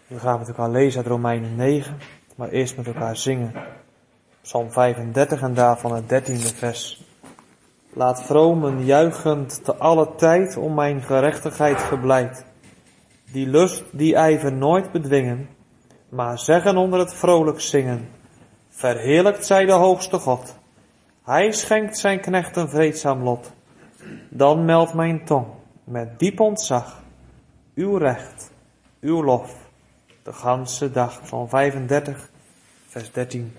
We gaan met elkaar lezen uit Romeinen 9, maar eerst met elkaar zingen. Psalm 35 en daarvan het 13e vers. Laat vromen juichend te alle tijd om mijn gerechtigheid geblijd. Die lust, die ijver nooit bedwingen, maar zeggen onder het vrolijk zingen. Verheerlijkt zij de hoogste God. Hij schenkt zijn knecht een vreedzaam lot. Dan meldt mijn tong met diep ontzag uw recht, uw lof, de ganse dag. Psalm 35, vers 13.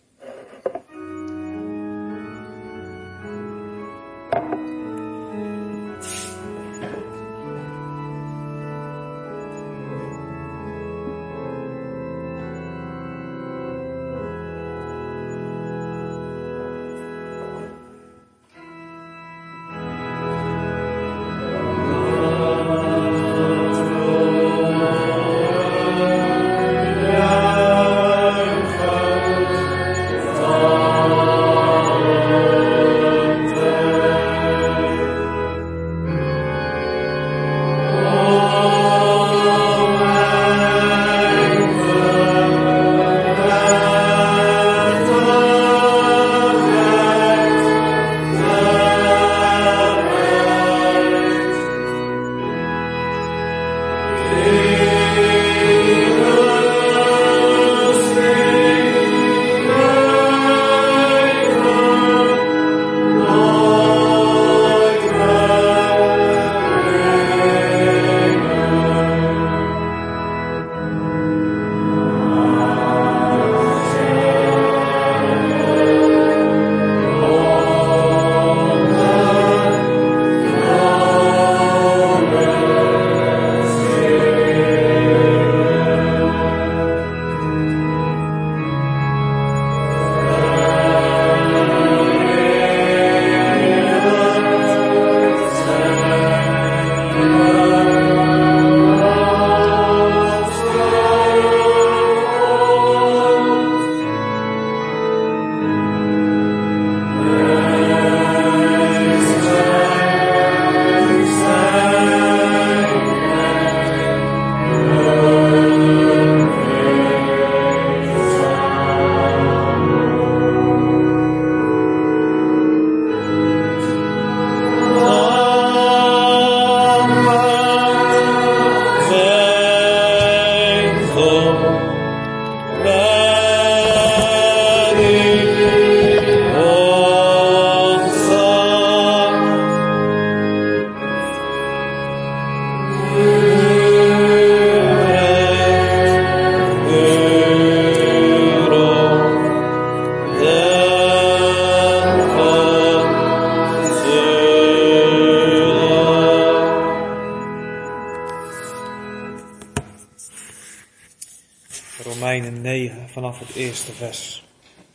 Romeinen 9 vanaf het eerste vers.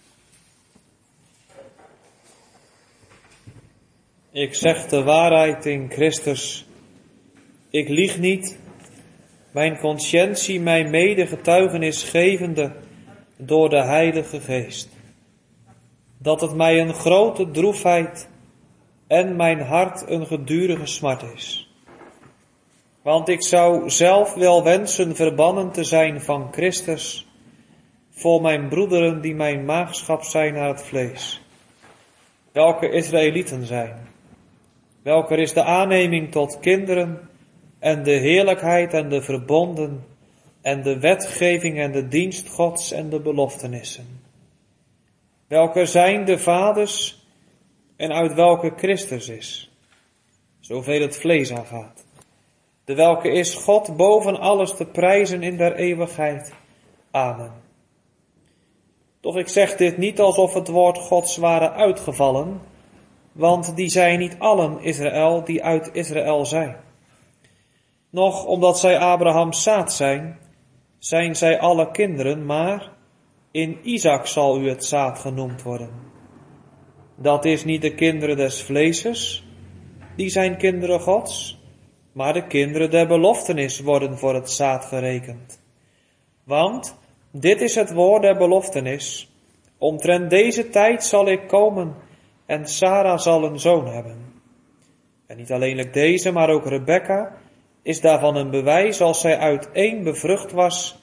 Ik zeg de waarheid in Christus. Ik lieg niet. Mijn consciëntie mij mede getuigenis gevende door de Heilige Geest. Dat het mij een grote droefheid en mijn hart een gedurige smart is. Want ik zou zelf wel wensen verbannen te zijn van Christus, voor mijn broederen die mijn maagschap zijn naar het vlees, welke Israëlieten zijn, welke is de aanneming tot kinderen en de heerlijkheid en de verbonden en de wetgeving en de dienst Gods en de beloftenissen, welke zijn de vaders en uit welke Christus is, zoveel het vlees aangaat. De welke is God boven alles te prijzen in der eeuwigheid. Amen. Doch ik zeg dit niet alsof het woord Gods ware uitgevallen, want die zijn niet allen Israël die uit Israël zijn. Noch omdat zij Abrahams zaad zijn, zijn zij alle kinderen, maar in Isaac zal u het zaad genoemd worden. Dat is niet de kinderen des vleeses, die zijn kinderen Gods, maar de kinderen der beloftenis worden voor het zaad gerekend. Want dit is het woord der beloftenis. Omtrent deze tijd zal ik komen en Sara zal een zoon hebben. En niet alleenlijk deze, maar ook Rebekka is daarvan een bewijs als zij uit één bevrucht was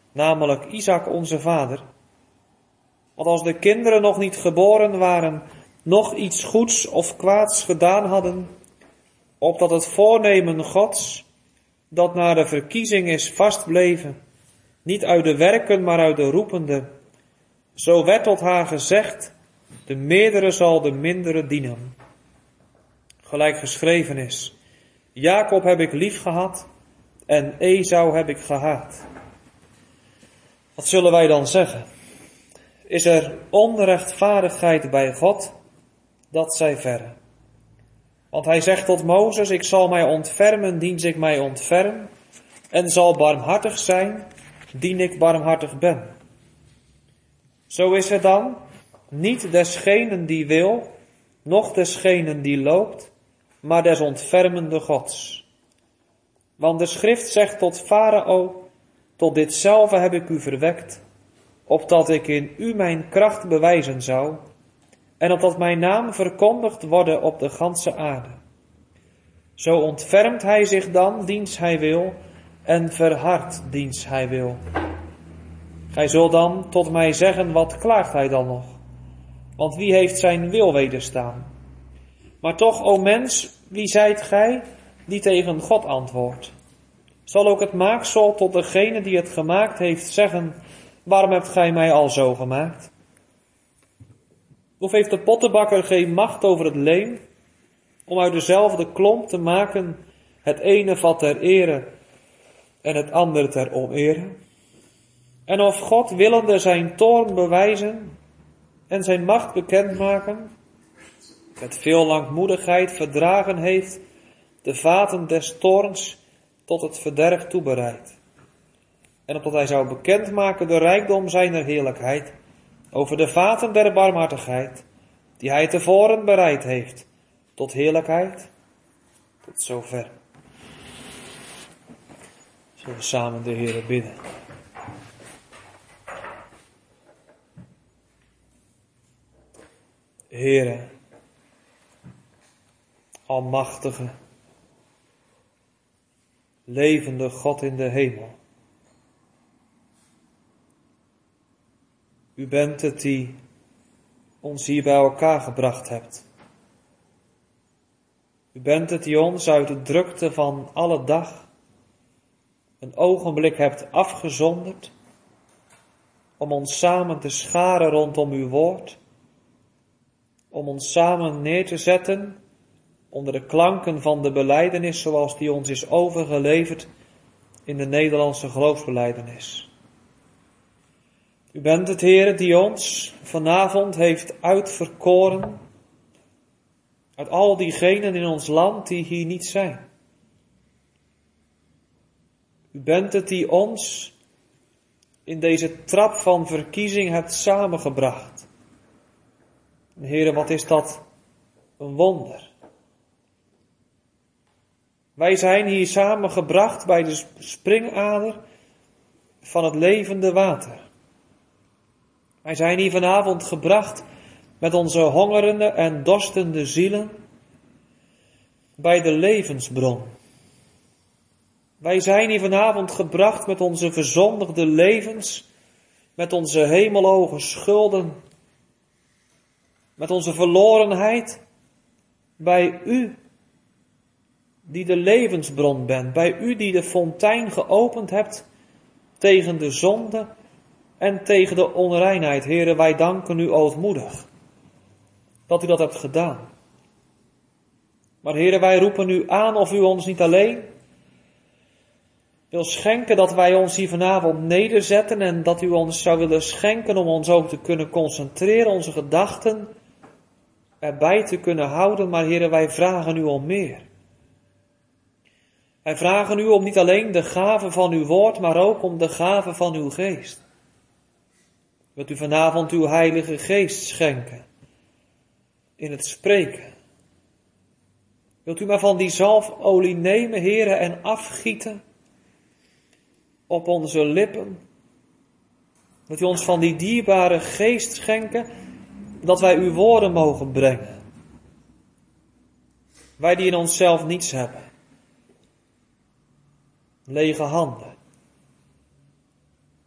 namelijk Isaac onze vader. Want als de kinderen nog niet geboren waren, nog iets goeds of kwaads gedaan hadden, opdat het voornemen Gods, dat naar de verkiezing is vastbleven, niet uit de werken, maar uit de roepende, zo werd tot haar gezegd, de meerdere zal de mindere dienen. Gelijk geschreven is, Jacob heb ik lief gehad en Esau heb ik gehaat. Wat zullen wij dan zeggen? Is er onrechtvaardigheid bij God? Dat zij verre. Want hij zegt tot Mozes, ik zal mij ontfermen, dien ik mij ontferm, en zal barmhartig zijn, dien ik barmhartig ben. Zo is het dan, niet desgenen die wil, noch desgenen die loopt, maar des ontfermende Gods. Want de schrift zegt tot Farao, tot ditzelfde heb ik u verwekt, opdat ik in u mijn kracht bewijzen zou, en opdat mijn naam verkondigd worden op de ganse aarde. Zo ontfermt hij zich dan, diens hij wil, en verhardt, diens hij wil. Gij zult dan tot mij zeggen, wat klaagt hij dan nog? Want wie heeft zijn wil wederstaan? Maar toch, o mens, wie zijt gij die tegen God antwoordt? Zal ook het maaksel tot degene die het gemaakt heeft zeggen, waarom hebt gij mij al zo gemaakt? Of heeft de pottenbakker geen macht over het leem, om uit dezelfde klomp te maken het ene vat ter ere en het andere ter onere? En of God willende zijn toorn bewijzen en zijn macht bekendmaken, met veel langmoedigheid verdragen heeft de vaten des toorns tot het verderf toebereid. En opdat hij zou bekendmaken de rijkdom zijner heerlijkheid over de vaten der barmhartigheid, die hij tevoren bereid heeft, tot heerlijkheid, tot zover. Zullen we samen de Heere bidden. Heere, almachtige, levende God in de hemel. U bent het die ons hier bij elkaar gebracht hebt. U bent het die ons uit de drukte van alle dag een ogenblik hebt afgezonderd om ons samen te scharen rondom uw woord, om ons samen neer te zetten onder de klanken van de belijdenis zoals die ons is overgeleverd in de Nederlandse geloofsbelijdenis. U bent het Heer die ons vanavond heeft uitverkoren uit al diegenen in ons land die hier niet zijn. U bent het die ons in deze trap van verkiezing hebt samengebracht. En Heere, wat is dat een wonder. Wij zijn hier samengebracht bij de springader van het levende water. Wij zijn hier vanavond gebracht met onze hongerende en dorstende zielen bij de levensbron. Wij zijn hier vanavond gebracht met onze verzondigde levens, met onze hemeloge schulden, met onze verlorenheid, bij u die de levensbron bent, bij u die de fontein geopend hebt tegen de zonde en tegen de onreinheid. Heere, wij danken u ootmoedig dat u dat hebt gedaan. Maar Heere, wij roepen u aan of u ons niet alleen wil schenken dat wij ons hier vanavond nederzetten en dat u ons zou willen schenken om ons ook te kunnen concentreren, onze gedachten erbij te kunnen houden. Maar Heere, wij vragen u om meer. Wij vragen u om niet alleen de gave van uw woord, maar ook om de gave van uw geest. Wilt u vanavond uw heilige geest schenken in het spreken? Wilt u maar van die zalfolie nemen, Heere, en afgieten op onze lippen? Wilt u ons van die dierbare geest schenken, dat wij uw woorden mogen brengen? Wij die in onszelf niets hebben. Lege handen.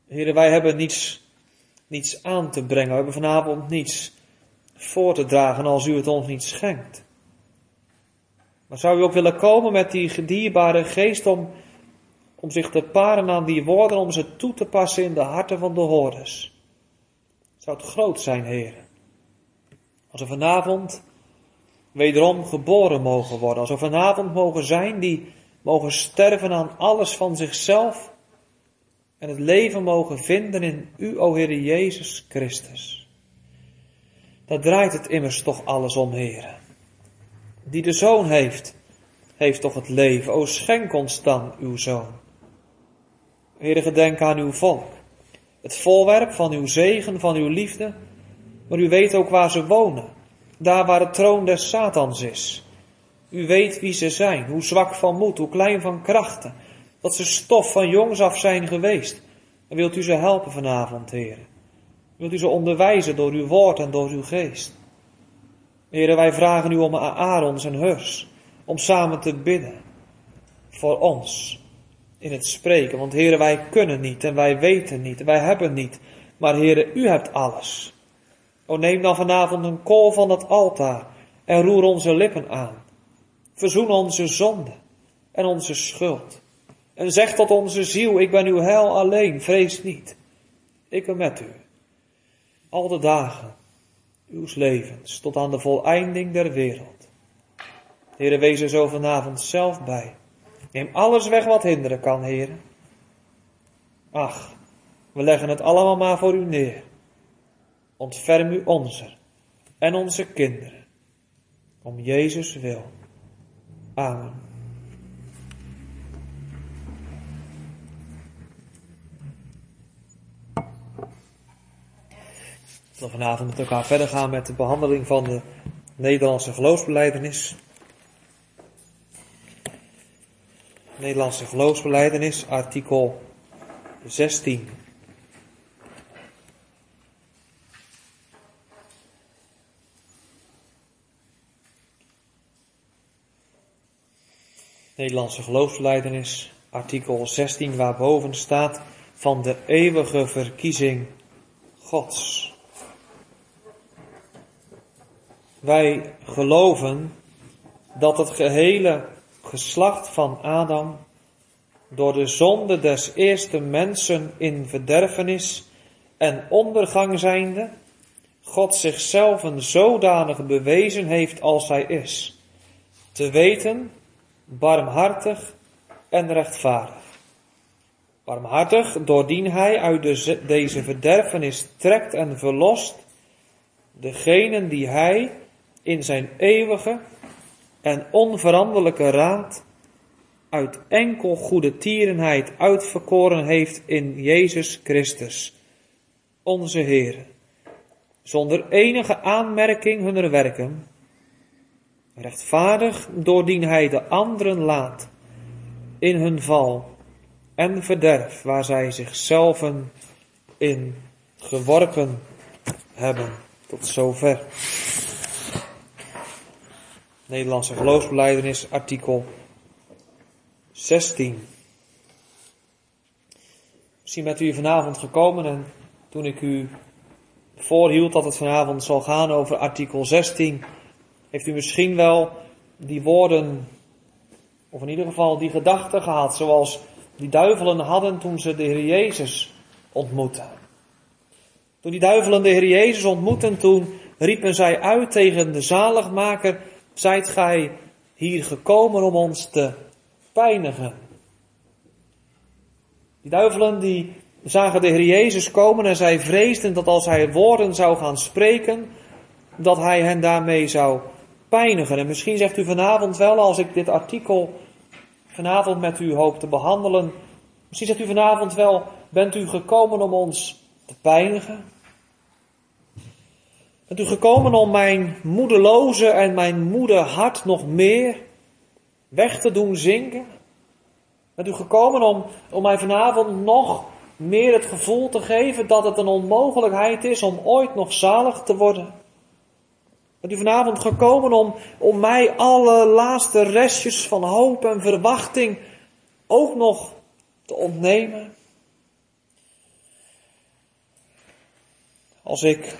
Heren, wij hebben niets aan te brengen. We hebben vanavond niets voor te dragen als u het ons niet schenkt. Maar zou u ook willen komen met die dierbare geest om zich te paren aan die woorden, om ze toe te passen in de harten van de hoorders? Zou het groot zijn, heren, als we vanavond wederom geboren mogen worden, als we vanavond mogen zijn die mogen sterven aan alles van zichzelf en het leven mogen vinden in u, o Heere Jezus Christus. Daar draait het immers toch alles om, heren. Die de Zoon heeft toch het leven. O, schenk ons dan uw Zoon. Heere, gedenk aan uw volk. Het voorwerp van uw zegen, van uw liefde. Maar u weet ook waar ze wonen. Daar waar het troon des Satans is. U weet wie ze zijn. Hoe zwak van moed, hoe klein van krachten. Dat ze stof van jongs af zijn geweest. En wilt u ze helpen vanavond, Heere. Wilt u ze onderwijzen door uw woord en door uw geest. Heere, wij vragen u om Aarons en Hurs. Om samen te bidden. Voor ons. In het spreken. Want Heere, wij kunnen niet en wij weten niet en wij hebben niet. Maar Heere, u hebt alles. O, neem dan vanavond een kool van dat altaar. En roer onze lippen aan. Verzoen onze zonde. En onze schuld. En zeg tot onze ziel, ik ben uw heil alleen. Vrees niet. Ik ben met u. Al de dagen uws levens, tot aan de voleinding der wereld. Heere, wees er zo vanavond zelf bij. Neem alles weg wat hinderen kan, Heere. Ach, we leggen het allemaal maar voor u neer. Ontferm u onze en onze kinderen. Om Jezus wil. Amen. We zullen vanavond met elkaar verder gaan met de behandeling van de Nederlandse geloofsbelijdenis. Nederlandse geloofsbelijdenis, artikel 16. Nederlandse geloofsbelijdenis, artikel 16, waarboven staat van de eeuwige verkiezing Gods. Wij geloven dat het gehele geslacht van Adam door de zonde des eerste mensen in verderfenis en ondergang zijnde God zichzelf een zodanig bewezen heeft als hij is, te weten, barmhartig en rechtvaardig. Barmhartig, doordien hij uit deze verderfenis trekt en verlost degenen die hij in zijn eeuwige en onveranderlijke raad uit enkel goede tierenheid uitverkoren heeft in Jezus Christus, onze Heer, zonder enige aanmerking hunner werken, rechtvaardig doordien hij de anderen laat in hun val en verderf waar zij zichzelf in geworpen hebben. Tot zover. Nederlandse geloofsbelijdenis, artikel 16. Misschien bent u vanavond gekomen en toen ik u voorhield dat het vanavond zal gaan over artikel 16, heeft u misschien wel die woorden, of in ieder geval die gedachten gehad, zoals die duivelen hadden toen ze de Heer Jezus ontmoetten. Toen die duivelen de Heer Jezus ontmoetten, toen riepen zij uit tegen de zaligmaker, zijt gij hier gekomen om ons te pijnigen. Die duivelen die zagen de Heer Jezus komen en zij vreesden dat als hij woorden zou gaan spreken, dat hij hen daarmee zou pijnigen. En misschien zegt u vanavond wel, als ik dit artikel vanavond met u hoop te behandelen, misschien zegt u vanavond wel, bent u gekomen om ons te pijnigen? Bent u gekomen om mijn moedeloze en mijn moede hart nog meer weg te doen zinken? Bent u gekomen om mij vanavond nog meer het gevoel te geven dat het een onmogelijkheid is om ooit nog zalig te worden? Bent u vanavond gekomen om mij alle laatste restjes van hoop en verwachting ook nog te ontnemen? Als ik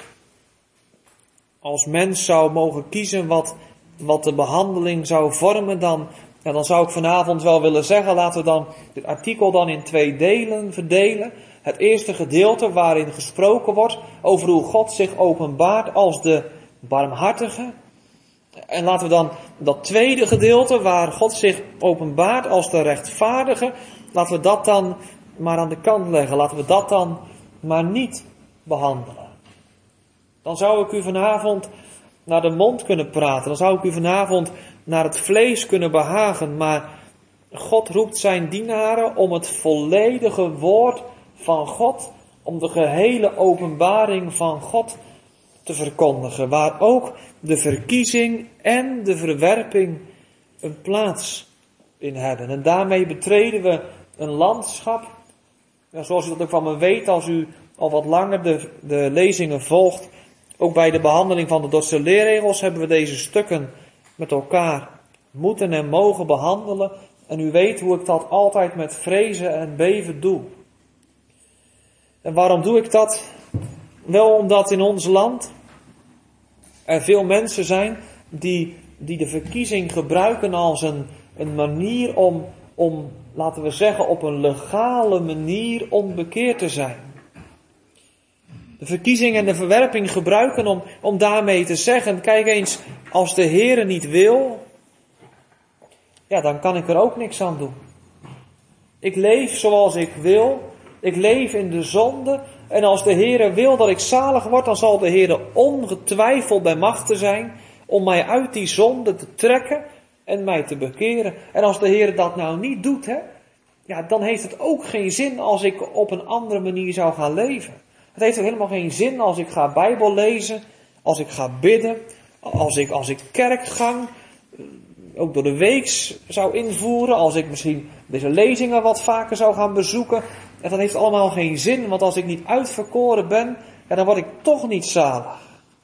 als mens zou mogen kiezen wat de behandeling zou vormen, dan zou ik vanavond wel willen zeggen, laten we dan dit artikel dan in 2 delen verdelen. Het eerste gedeelte waarin gesproken wordt over hoe God zich openbaart als de barmhartige. En laten we dan dat tweede gedeelte waar God zich openbaart als de rechtvaardige, laten we dat dan maar aan de kant leggen. Laten we dat dan maar niet behandelen. Dan zou ik u vanavond naar de mond kunnen praten. Dan zou ik u vanavond naar het vlees kunnen behagen. Maar God roept zijn dienaren om het volledige woord van God, om de gehele openbaring van God te verkondigen. Waar ook de verkiezing en de verwerping een plaats in hebben. En daarmee betreden we een landschap. Ja, zoals u dat ook van me weet, als u al wat langer de lezingen volgt. Ook bij de behandeling van de Dordtse leerregels hebben we deze stukken met elkaar moeten en mogen behandelen. En u weet hoe ik dat altijd met vrezen en beven doe. En waarom doe ik dat? Wel omdat in ons land er veel mensen zijn die de verkiezing gebruiken als een manier om, laten we zeggen, op een legale manier om bekeerd te zijn. De verkiezing en de verwerping gebruiken om daarmee te zeggen, kijk eens, als de Heere niet wil, ja, dan kan ik er ook niks aan doen. Ik leef zoals ik wil, ik leef in de zonde, en als de Heere wil dat ik zalig word, dan zal de Heere ongetwijfeld bij machte zijn om mij uit die zonde te trekken en mij te bekeren. En als de Heere dat nou niet doet, ja, dan heeft het ook geen zin als ik op een andere manier zou gaan leven. Het heeft ook helemaal geen zin als ik ga Bijbel lezen, als ik ga bidden, als ik kerkgang ook door de week zou invoeren, als ik misschien deze lezingen wat vaker zou gaan bezoeken. En dat heeft allemaal geen zin, want als ik niet uitverkoren ben, ja, dan word ik toch niet zalig.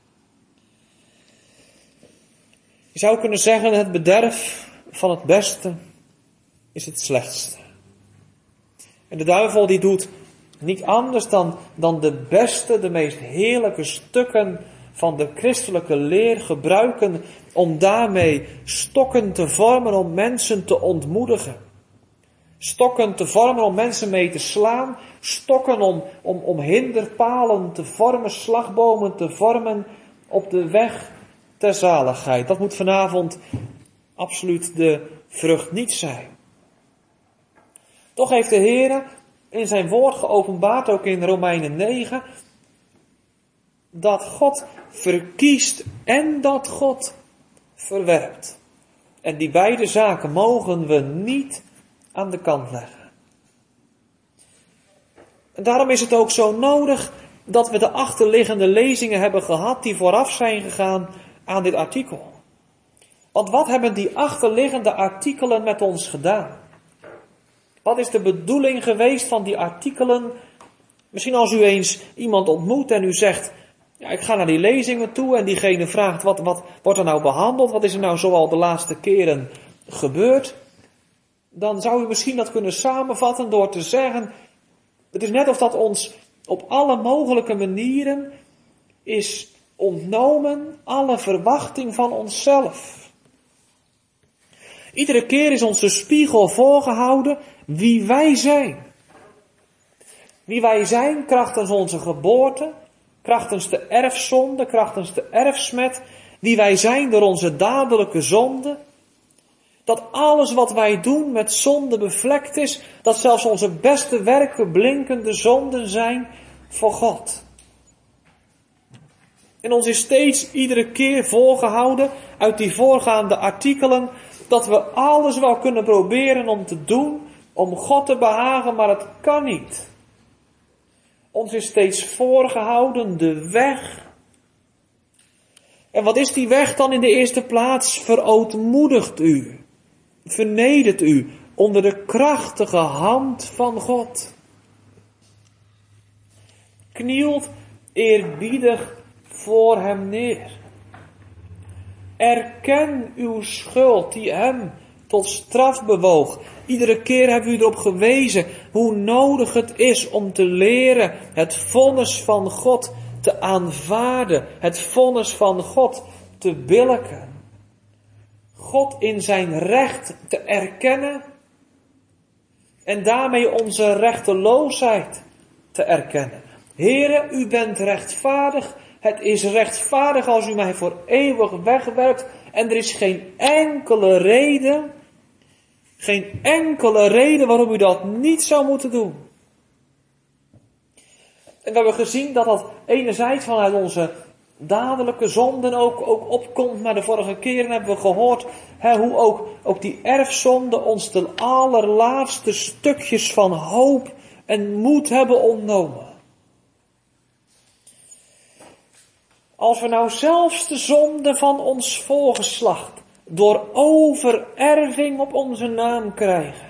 Je zou kunnen zeggen, het bederf van het beste is het slechtste. En de duivel die doet niet anders dan de beste, de meest heerlijke stukken van de christelijke leer gebruiken om daarmee stokken te vormen om mensen te ontmoedigen. Stokken te vormen om mensen mee te slaan. Stokken om hinderpalen te vormen, slagbomen te vormen op de weg ter zaligheid. Dat moet vanavond absoluut de vrucht niet zijn. Toch heeft de Heere in zijn woord geopenbaard, ook in Romeinen 9, dat God verkiest en dat God verwerpt. En die beide zaken mogen we niet aan de kant leggen. En daarom is het ook zo nodig dat we de achterliggende lezingen hebben gehad die vooraf zijn gegaan aan dit artikel. Want wat hebben die achterliggende artikelen met ons gedaan? Wat is de bedoeling geweest van die artikelen? Misschien als u eens iemand ontmoet en u zegt, ja, ik ga naar die lezingen toe en diegene vraagt, wat wordt er nou behandeld? Wat is er nou zoal de laatste keren gebeurd? Dan zou u misschien dat kunnen samenvatten door te zeggen, het is net of dat ons op alle mogelijke manieren is ontnomen, alle verwachting van onszelf. Iedere keer is onze spiegel voorgehouden wie wij zijn. Wie wij zijn krachtens onze geboorte, krachtens de erfzonde, krachtens de erfsmet. Wie wij zijn door onze dadelijke zonde. Dat alles wat wij doen met zonde bevlekt is. Dat zelfs onze beste werken blinkende zonden zijn voor God. En ons is steeds iedere keer voorgehouden uit die voorgaande artikelen dat we alles wel kunnen proberen om te doen, om God te behagen, maar het kan niet. Ons is steeds voorgehouden de weg. En wat is die weg dan in de eerste plaats? Verootmoedigt u, vernedert u onder de krachtige hand van God. Knielt eerbiedig voor hem neer. Erken uw schuld die hem tot straf bewoog. Iedere keer hebben we u erop gewezen hoe nodig het is om te leren het vonnis van God te aanvaarden, het vonnis van God te billijken, God in zijn recht te erkennen en daarmee onze rechteloosheid te erkennen. Heere, u bent rechtvaardig, het is rechtvaardig als u mij voor eeuwig wegwerpt en er is geen enkele reden waarom u dat niet zou moeten doen. En we hebben gezien dat dat enerzijds vanuit onze dadelijke zonden ook opkomt. Maar de vorige keren hebben we gehoord hoe ook die erfzonde ons de allerlaatste stukjes van hoop en moed hebben ontnomen. Als we nou zelfs de zonde van ons voorgeslacht door overerving op onze naam krijgen,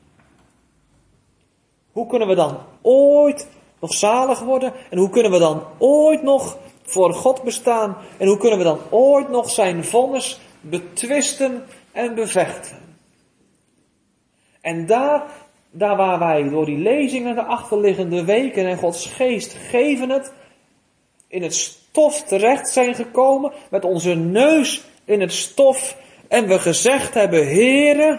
hoe kunnen we dan ooit nog zalig worden? En hoe kunnen we dan ooit nog voor God bestaan? En hoe kunnen we dan ooit nog zijn vonnis betwisten en bevechten? En daar waar wij door die lezingen de achterliggende weken en Gods geest geven het, in het stof terecht zijn gekomen, met onze neus in het stof, en we gezegd hebben, Heere,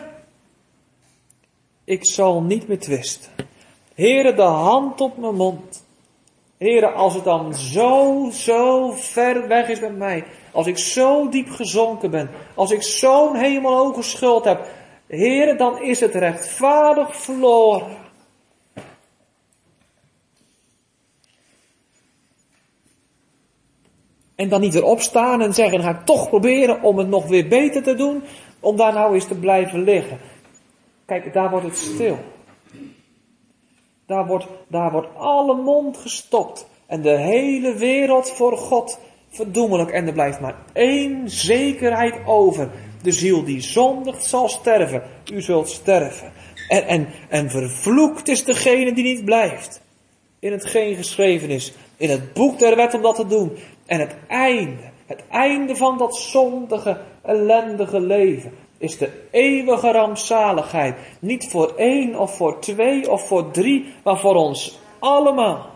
ik zal niet meer twisten. Heere, de hand op mijn mond. Heere, als het dan zo ver weg is met mij, als ik zo diep gezonken ben, als ik zo'n hemelhoge schuld heb, Heere, dan is het rechtvaardig verloren. En dan niet weer opstaan en zeggen, dan ga ik toch proberen om het nog weer beter te doen, om daar nou eens te blijven liggen. Kijk, daar wordt het stil. Daar wordt alle mond gestopt. En de hele wereld voor God verdoemelijk. En er blijft maar één zekerheid over. De ziel die zondigt zal sterven. U zult sterven. En vervloekt is degene die niet blijft. In hetgeen geschreven is. In het boek der wet om dat te doen. En het einde van dat zondige, ellendige leven is de eeuwige rampzaligheid. Niet voor 1 of voor 2 of voor 3, maar voor ons allemaal.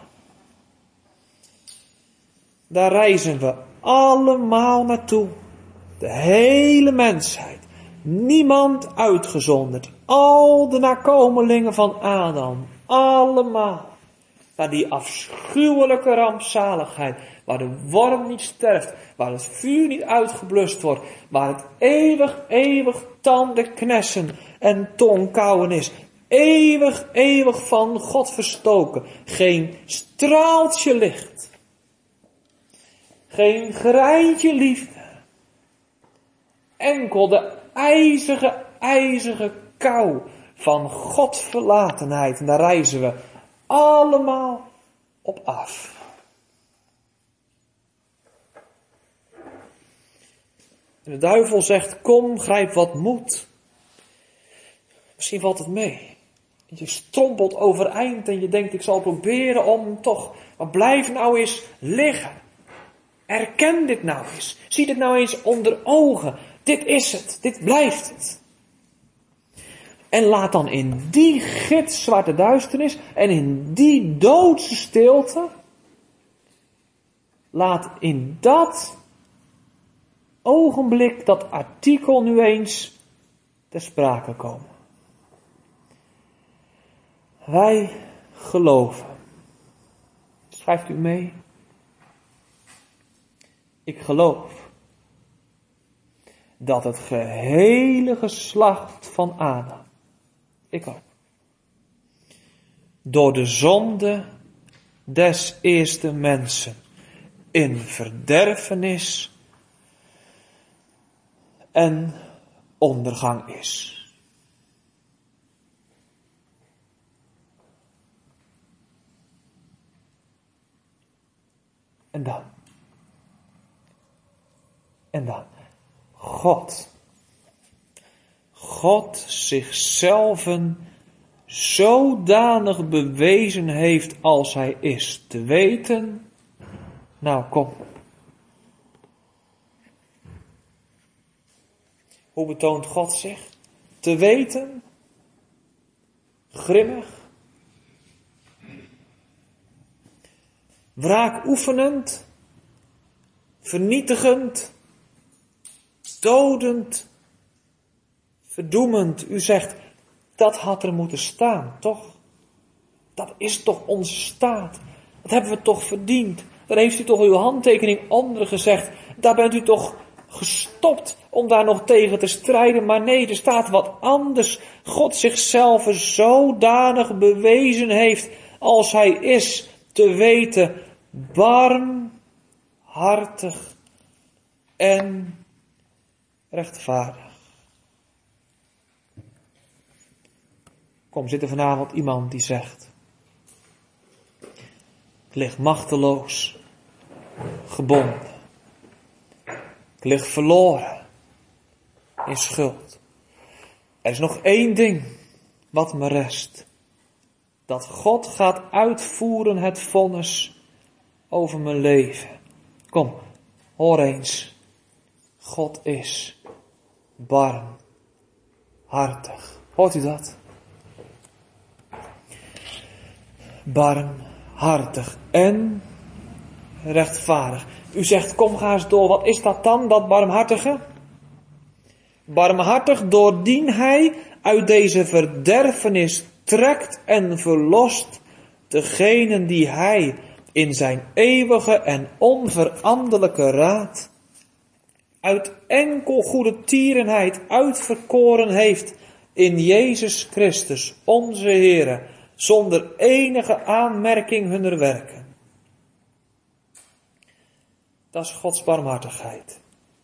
Daar reizen we allemaal naartoe. De hele mensheid. Niemand uitgezonderd. Al de nakomelingen van Adam. Allemaal. Naar die afschuwelijke rampzaligheid. Waar de worm niet sterft. Waar het vuur niet uitgeblust wordt. Waar het eeuwig tanden knessen en tongkauwen is. Eeuwig van God verstoken. Geen straaltje licht. Geen greintje liefde. Enkel de ijzige kou van Godverlatenheid. En daar reizen we allemaal op af. En de duivel zegt, kom, grijp wat moed. Misschien valt het mee. Je strompelt overeind en je denkt, ik zal proberen om toch, maar blijf nou eens liggen. Erken dit nou eens. Zie dit nou eens onder ogen. Dit is het. Dit blijft het. En laat dan in die gitzwarte duisternis en in die doodse stilte, laat in dat ogenblik dat artikel nu eens ter sprake komen. Wij geloven. Schrijft u mee? Ik geloof dat het gehele geslacht van Adam, ik ook, door de zonde des eerste mensen in verderfenis en ondergang is. En dan, God zichzelf zodanig bewezen heeft als hij is te weten. Nou, kom. Hoe betoont God zich? Te weten? Grimmig? wraak oefenend, vernietigend, dodend, verdoemend. U zegt, dat had er moeten staan, toch? Dat is toch onze staat? Dat hebben we toch verdiend? Daar heeft u toch uw handtekening onder gezegd. Daar bent u toch gestopt om daar nog tegen te strijden. Maar nee, er staat wat anders. God zichzelf zodanig bewezen heeft als hij is, te weten, barmhartig en rechtvaardig. Kom, zit er vanavond iemand die zegt, ik lig machteloos, gebonden. Ik lig verloren in schuld. Er is nog één ding wat me rest. Dat God gaat uitvoeren het vonnis over mijn leven. Kom, hoor eens. God is barmhartig. Hoort u dat? Barmhartig en rechtvaardig. U zegt, kom ga eens door. Wat is dat dan, dat barmhartige? Barmhartig doordien hij uit deze verderfenis trekt en verlost degenen die hij in zijn eeuwige en onveranderlijke raad uit enkel goede tierenheid uitverkoren heeft in Jezus Christus, onze Heere, zonder enige aanmerking hunner werken. Dat is Gods barmhartigheid.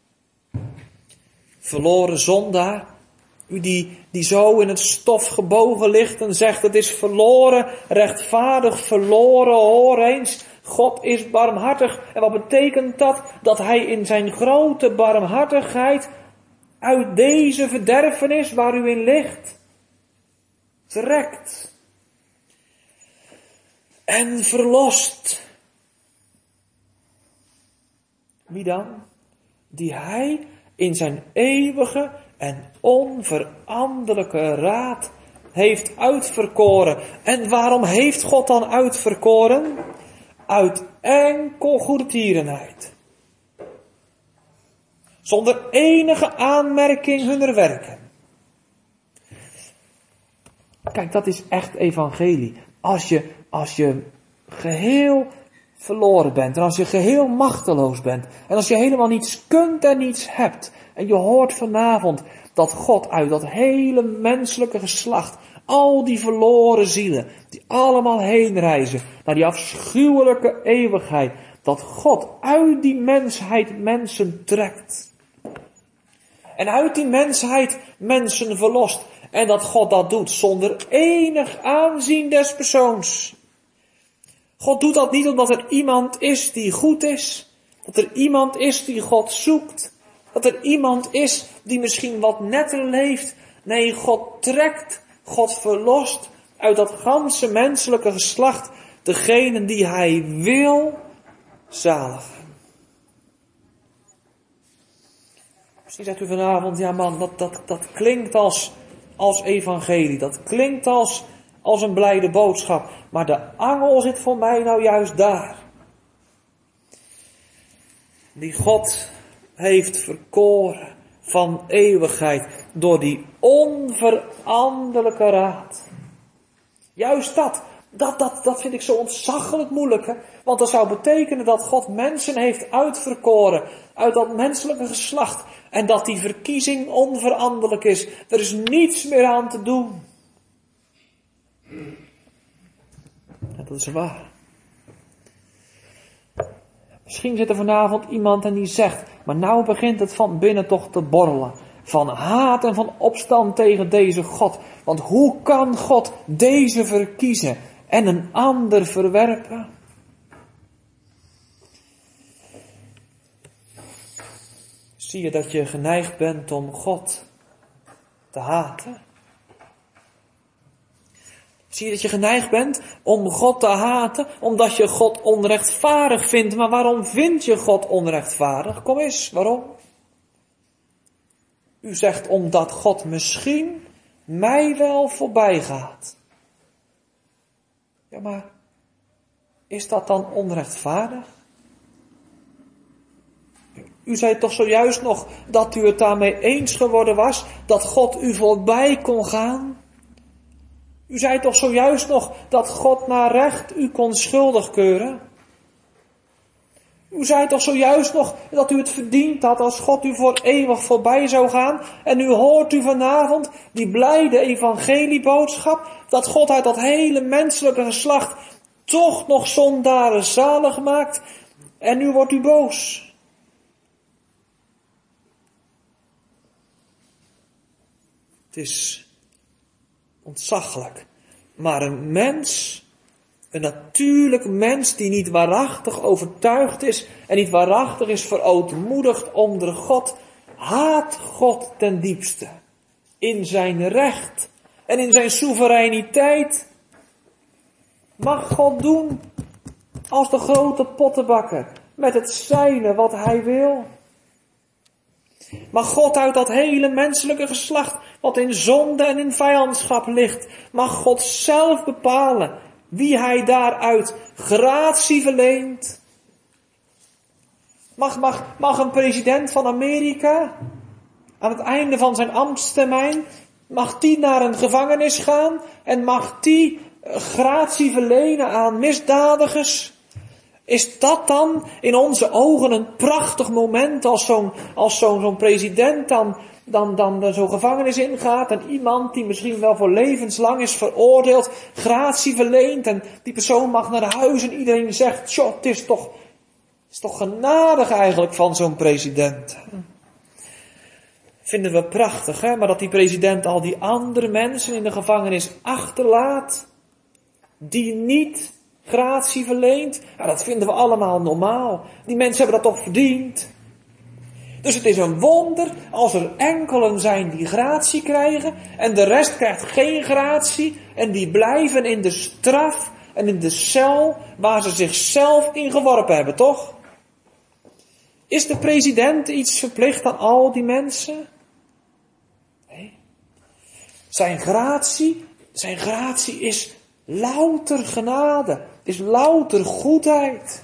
Verloren zondaar, u die zo in het stof gebogen ligt en zegt het is verloren, rechtvaardig verloren, hoor eens. God is barmhartig. En wat betekent dat? Dat hij in zijn grote barmhartigheid uit deze verderfenis waar u in ligt, trekt en verlost. Wie dan? Die hij in zijn eeuwige en onveranderlijke raad heeft uitverkoren. En waarom heeft God dan uitverkoren? Uit enkel goedertierenheid. Zonder enige aanmerking hunner werken. Kijk, dat is echt evangelie. Als je geheel verloren bent en als je geheel machteloos bent en als je helemaal niets kunt en niets hebt en je hoort vanavond dat God uit dat hele menselijke geslacht al die verloren zielen die allemaal heen reizen naar die afschuwelijke eeuwigheid, dat God uit die mensheid mensen trekt en uit die mensheid mensen verlost en dat God dat doet zonder enig aanzien des persoons. God doet dat niet omdat er iemand is die goed is. Dat er iemand is die God zoekt. Dat er iemand is die misschien wat netter leeft. Nee, God trekt, God verlost uit dat ganse menselijke geslacht degenen die hij wil zaligen. Misschien zegt u vanavond, ja man, dat klinkt als evangelie. Dat klinkt als een blijde boodschap. Maar de angel zit voor mij nou juist daar. Die God heeft verkoren van eeuwigheid door die onveranderlijke raad. Juist dat vind ik zo ontzaglijk moeilijk. Hè? Want dat zou betekenen dat God mensen heeft uitverkoren uit dat menselijke geslacht. En dat die verkiezing onveranderlijk is. Er is niets meer aan te doen. Ja, dat is waar. Misschien zit er vanavond iemand en die zegt, maar nou begint het van binnen toch te borrelen. Van haat en van opstand tegen deze God. Want hoe kan God deze verkiezen en een ander verwerpen? Zie je dat je geneigd bent om God te haten? Zie je dat je geneigd bent om God te haten, omdat je God onrechtvaardig vindt. Maar waarom vind je God onrechtvaardig? Kom eens, waarom? U zegt omdat God misschien mij wel voorbij gaat. Ja, maar Is dat dan onrechtvaardig? U zei toch zojuist nog dat u het daarmee eens geworden was dat God u voorbij kon gaan? U zei toch zojuist nog dat God naar recht u kon schuldig keuren? U zei toch zojuist nog dat u het verdiend had als God u voor eeuwig voorbij zou gaan? En nu hoort u vanavond die blijde evangelieboodschap dat God uit dat hele menselijke geslacht toch nog zondaren zalig maakt. En nu wordt u boos. Het is ontzaglijk. Maar een mens, een natuurlijk mens die niet waarachtig overtuigd is en niet waarachtig is verootmoedigd onder God, haat God ten diepste. In zijn recht en in zijn soevereiniteit. Mag God doen als de grote pottenbakker met het zijne wat hij wil. Mag God uit dat hele menselijke geslacht wat in zonde en in vijandschap ligt, mag God zelf bepalen wie hij daaruit gratie verleent. Mag een president van Amerika aan het einde van zijn ambtstermijn, mag die naar een gevangenis gaan en mag die gratie verlenen aan misdadigers? Is dat dan in onze ogen een prachtig moment als zo'n president dan zo'n gevangenis ingaat en iemand die misschien wel voor levenslang is veroordeeld, gratie verleent en die persoon mag naar huis en iedereen zegt, tjoh, het is toch genadig eigenlijk van zo'n president. Vinden we prachtig, hè? Maar dat die president al die andere mensen in de gevangenis achterlaat, die niet gratie verleent, ja, dat vinden we allemaal normaal. Die mensen hebben dat toch verdiend. Dus het is een wonder als er enkelen zijn die gratie krijgen en de rest krijgt geen gratie en die blijven in de straf en in de cel waar ze zichzelf in geworpen hebben, toch? Is de president iets verplicht aan al die mensen? Nee. Zijn gratie is louter genade, is louter goedheid.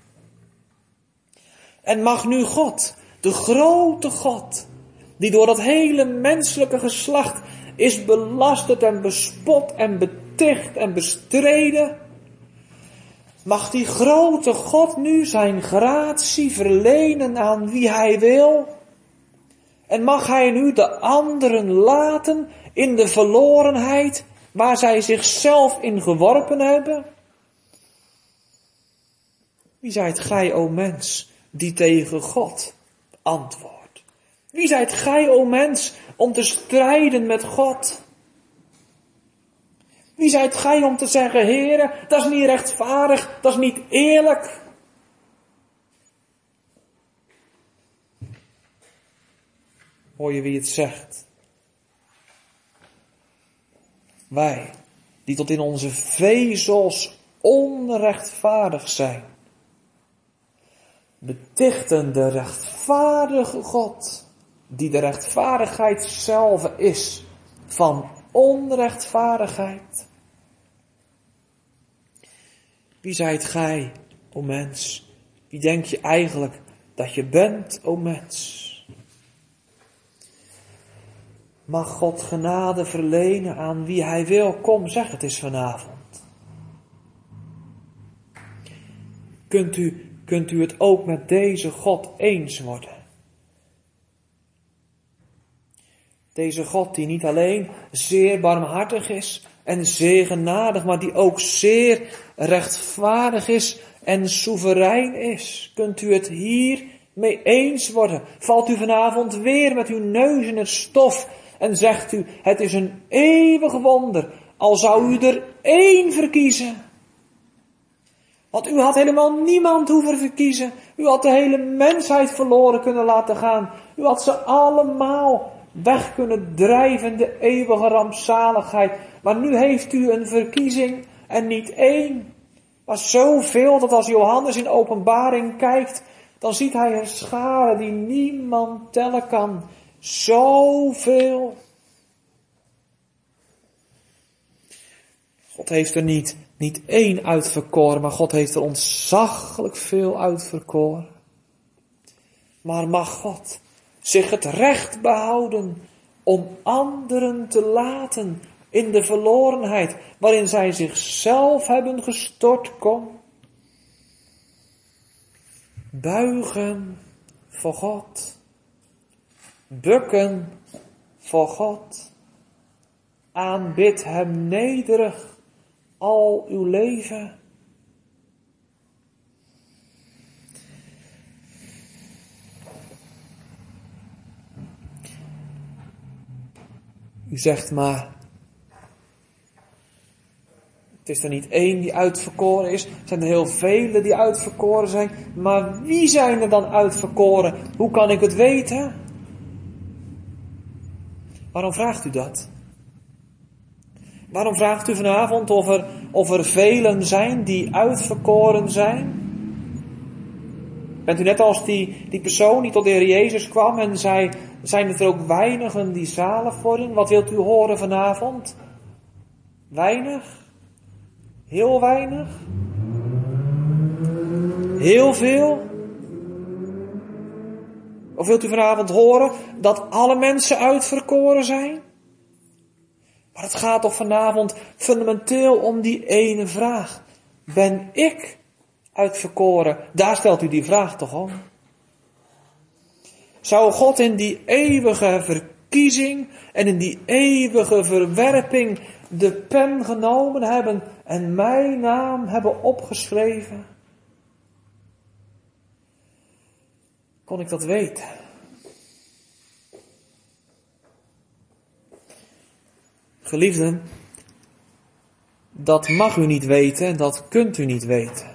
En mag nu God, de grote God, die door dat hele menselijke geslacht is belasterd en bespot en beticht en bestreden, mag die grote God nu zijn gratie verlenen aan wie hij wil? En mag hij nu de anderen laten in de verlorenheid waar zij zichzelf in geworpen hebben? Wie zijt gij, o mens, die tegen God antwoordt? Wie zijt gij, o mens, om te strijden met God? Wie zijt gij om te zeggen, Heere, dat is niet rechtvaardig, dat is niet eerlijk? Hoor je wie het zegt? Wij, die tot in onze vezels onrechtvaardig zijn, betichten de rechtvaardige God, die de rechtvaardigheid zelf is, van onrechtvaardigheid. Wie zijt gij, o mens? Wie denk je eigenlijk dat je bent, o mens? Mag God genade verlenen aan wie hij wil? Kom, zeg het eens vanavond. Kunt u het ook met deze God eens worden? Deze God die niet alleen zeer barmhartig is en zeer genadig, maar die ook zeer rechtvaardig is en soeverein is. Kunt u het hier mee eens worden? Valt u vanavond weer met uw neus in het stof en zegt u, het is een eeuwig wonder, al zou u er één verkiezen. Want u had helemaal niemand hoeven verkiezen. U had de hele mensheid verloren kunnen laten gaan. U had ze allemaal weg kunnen drijven in de eeuwige rampzaligheid. Maar nu heeft u een verkiezing en niet één. Maar zoveel dat als Johannes in Openbaring kijkt, dan ziet hij een schare die niemand tellen kan. Zoveel. God heeft er niet één uitverkoren, maar God heeft er ontzaglijk veel uitverkoren. Maar mag God zich het recht behouden om anderen te laten in de verlorenheid waarin zij zichzelf hebben gestort, kom. Buigen voor God. Bukken voor God. Aanbid hem nederig al uw leven. U zegt maar, het is er niet één die uitverkoren is, er zijn er heel vele die uitverkoren zijn, maar wie zijn er dan uitverkoren? Hoe kan ik het weten? Waarom vraagt u dat? Waarom vraagt u vanavond of er velen zijn die uitverkoren zijn? Bent u net als die persoon die tot de Heer Jezus kwam en zei, zijn het er ook weinigen die zalig worden? Wat wilt u horen vanavond? Weinig? Heel weinig? Heel veel? Of wilt u vanavond horen dat alle mensen uitverkoren zijn? Maar het gaat toch vanavond fundamenteel om die ene vraag. Ben ik uitverkoren? Daar stelt u die vraag toch om? Zou God in die eeuwige verkiezing en in die eeuwige verwerping de pen genomen hebben en mijn naam hebben opgeschreven? Kon ik dat weten? Geliefden, dat mag u niet weten en dat kunt u niet weten.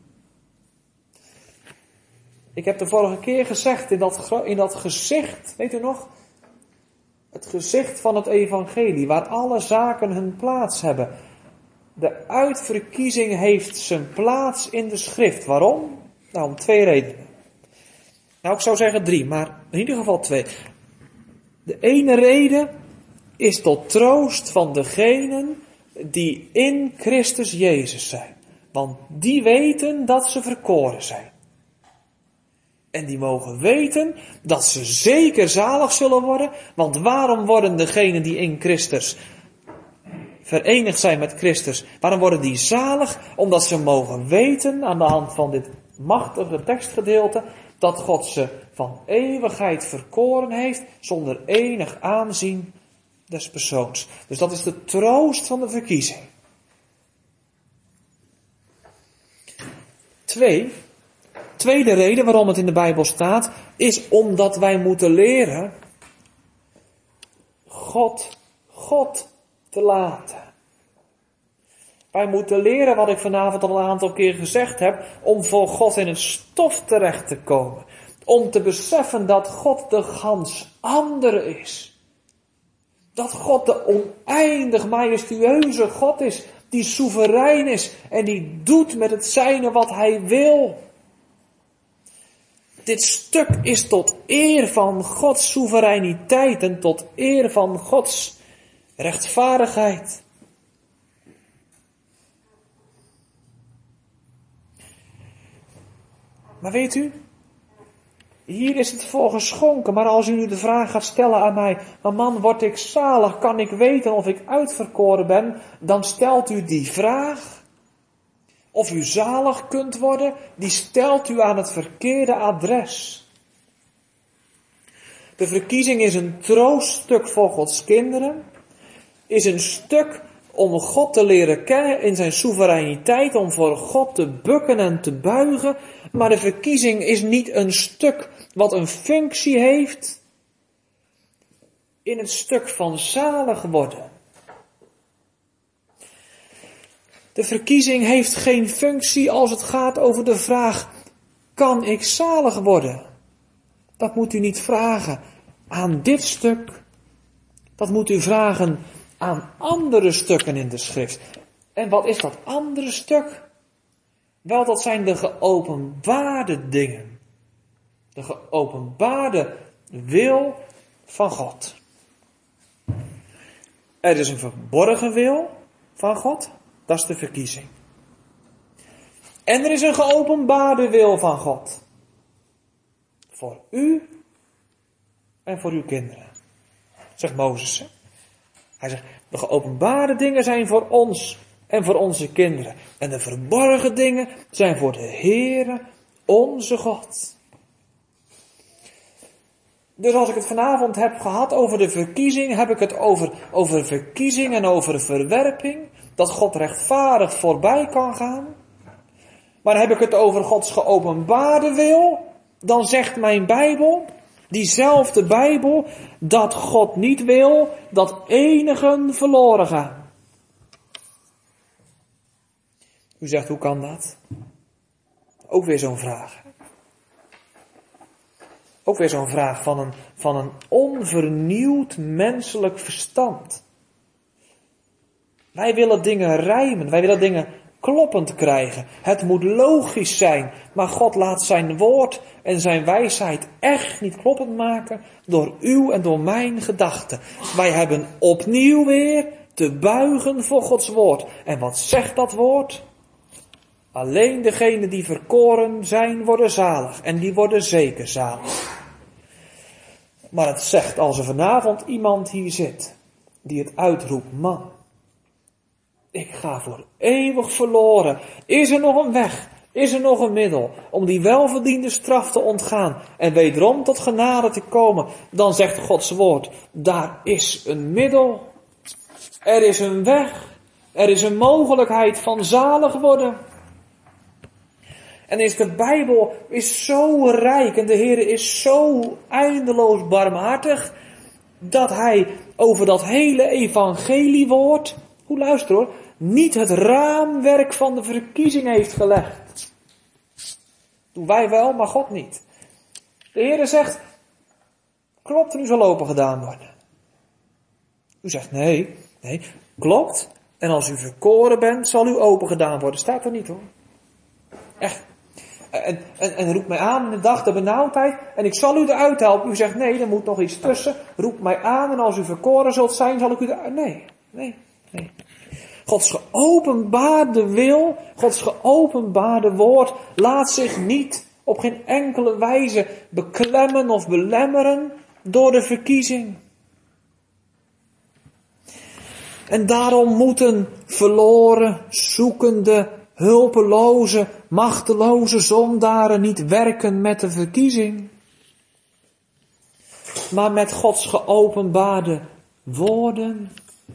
Ik heb de vorige keer gezegd in dat gezicht, weet u nog? Het gezicht van het evangelie, waar alle zaken hun plaats hebben. De uitverkiezing heeft zijn plaats in de schrift. Waarom? Nou, om 2 redenen. Nou, ik zou zeggen 3, maar in ieder geval 2. De ene reden is tot troost van degenen die in Christus Jezus zijn. Want die weten dat ze verkoren zijn. En die mogen weten dat ze zeker zalig zullen worden. Want waarom worden degenen die in Christus verenigd zijn met Christus, waarom worden die zalig? Omdat ze mogen weten aan de hand van dit machtige tekstgedeelte dat God ze van eeuwigheid verkoren heeft zonder enig aanzien des persoons. Dus dat is de troost van de verkiezing. 2. Tweede reden waarom het in de Bijbel staat, is omdat wij moeten leren God te laten. Wij moeten leren, wat ik vanavond al een aantal keer gezegd heb, om voor God in het stof terecht te komen. Om te beseffen dat God de gans andere is. Dat God de oneindig majestueuze God is, die soeverein is en die doet met het zijne wat hij wil. Dit stuk is tot eer van Gods soevereiniteit en tot eer van Gods rechtvaardigheid. Maar weet u, hier is het voor geschonken, maar als u nu de vraag gaat stellen aan mij, maar man, word ik zalig, kan ik weten of ik uitverkoren ben, dan stelt u die vraag, of u zalig kunt worden, die stelt u aan het verkeerde adres. De verkiezing is een trooststuk voor Gods kinderen, is een stuk om God te leren kennen in zijn soevereiniteit, om voor God te bukken en te buigen. Maar de verkiezing is niet een stuk wat een functie heeft in het stuk van zalig worden. De verkiezing heeft geen functie als het gaat over de vraag, kan ik zalig worden? Dat moet u niet vragen aan dit stuk. Dat moet u vragen aan andere stukken in de schrift. En wat is dat andere stuk? Wel, dat zijn de geopenbaarde dingen. De geopenbaarde wil van God. Er is een verborgen wil van God. Dat is de verkiezing. En er is een geopenbaarde wil van God. Voor u en voor uw kinderen. Zegt Mozes. Hè? Hij zegt, de geopenbaarde dingen zijn voor ons en voor onze kinderen. En de verborgen dingen zijn voor de Heere, onze God. Dus als ik het vanavond heb gehad over de verkiezing, heb ik het over verkiezing en over verwerping. Dat God rechtvaardig voorbij kan gaan. Maar heb ik het over Gods geopenbaarde wil, dan zegt mijn Bijbel, diezelfde Bijbel, dat God niet wil dat enigen verloren gaan. U zegt, hoe kan dat? Ook weer zo'n vraag. Ook weer zo'n vraag van een onvernieuwd menselijk verstand. Wij willen dingen rijmen, wij willen dingen kloppend krijgen. Het moet logisch zijn, maar God laat zijn woord en zijn wijsheid echt niet kloppend maken door uw en door mijn gedachten. Wij hebben opnieuw weer te buigen voor Gods woord. En wat zegt dat woord? Alleen degenen die verkoren zijn, worden zalig. En die worden zeker zalig. Maar het zegt, als er vanavond iemand hier zit, die het uitroept, man, ik ga voor eeuwig verloren. Is er nog een weg? Is er nog een middel om die welverdiende straf te ontgaan en wederom tot genade te komen? Dan zegt Gods woord, daar is een middel. Er is een weg. Er is een mogelijkheid van zalig worden. En de Bijbel is zo rijk en de Heer is zo eindeloos barmhartig, dat Hij over dat hele evangeliewoord, hoe luister hoor, niet het raamwerk van de verkiezing heeft gelegd. Doen wij wel, maar God niet. De Heer zegt, klopt, en u zal open gedaan worden. U zegt, nee, klopt. En als u verkoren bent, zal u open gedaan worden. Staat er niet hoor. Echt. En roep mij aan in de dag de benauwdheid en ik zal u eruit helpen. U zegt, nee, er moet nog iets tussen. Roep mij aan en als u verkoren zult zijn, zal ik u eruit... Nee. Gods geopenbaarde wil, Gods geopenbaarde woord laat zich niet op geen enkele wijze beklemmen of belemmeren door de verkiezing. En daarom moeten verloren, zoekende, hulpeloze, machteloze zondaren niet werken met de verkiezing, maar met Gods geopenbaarde woorden.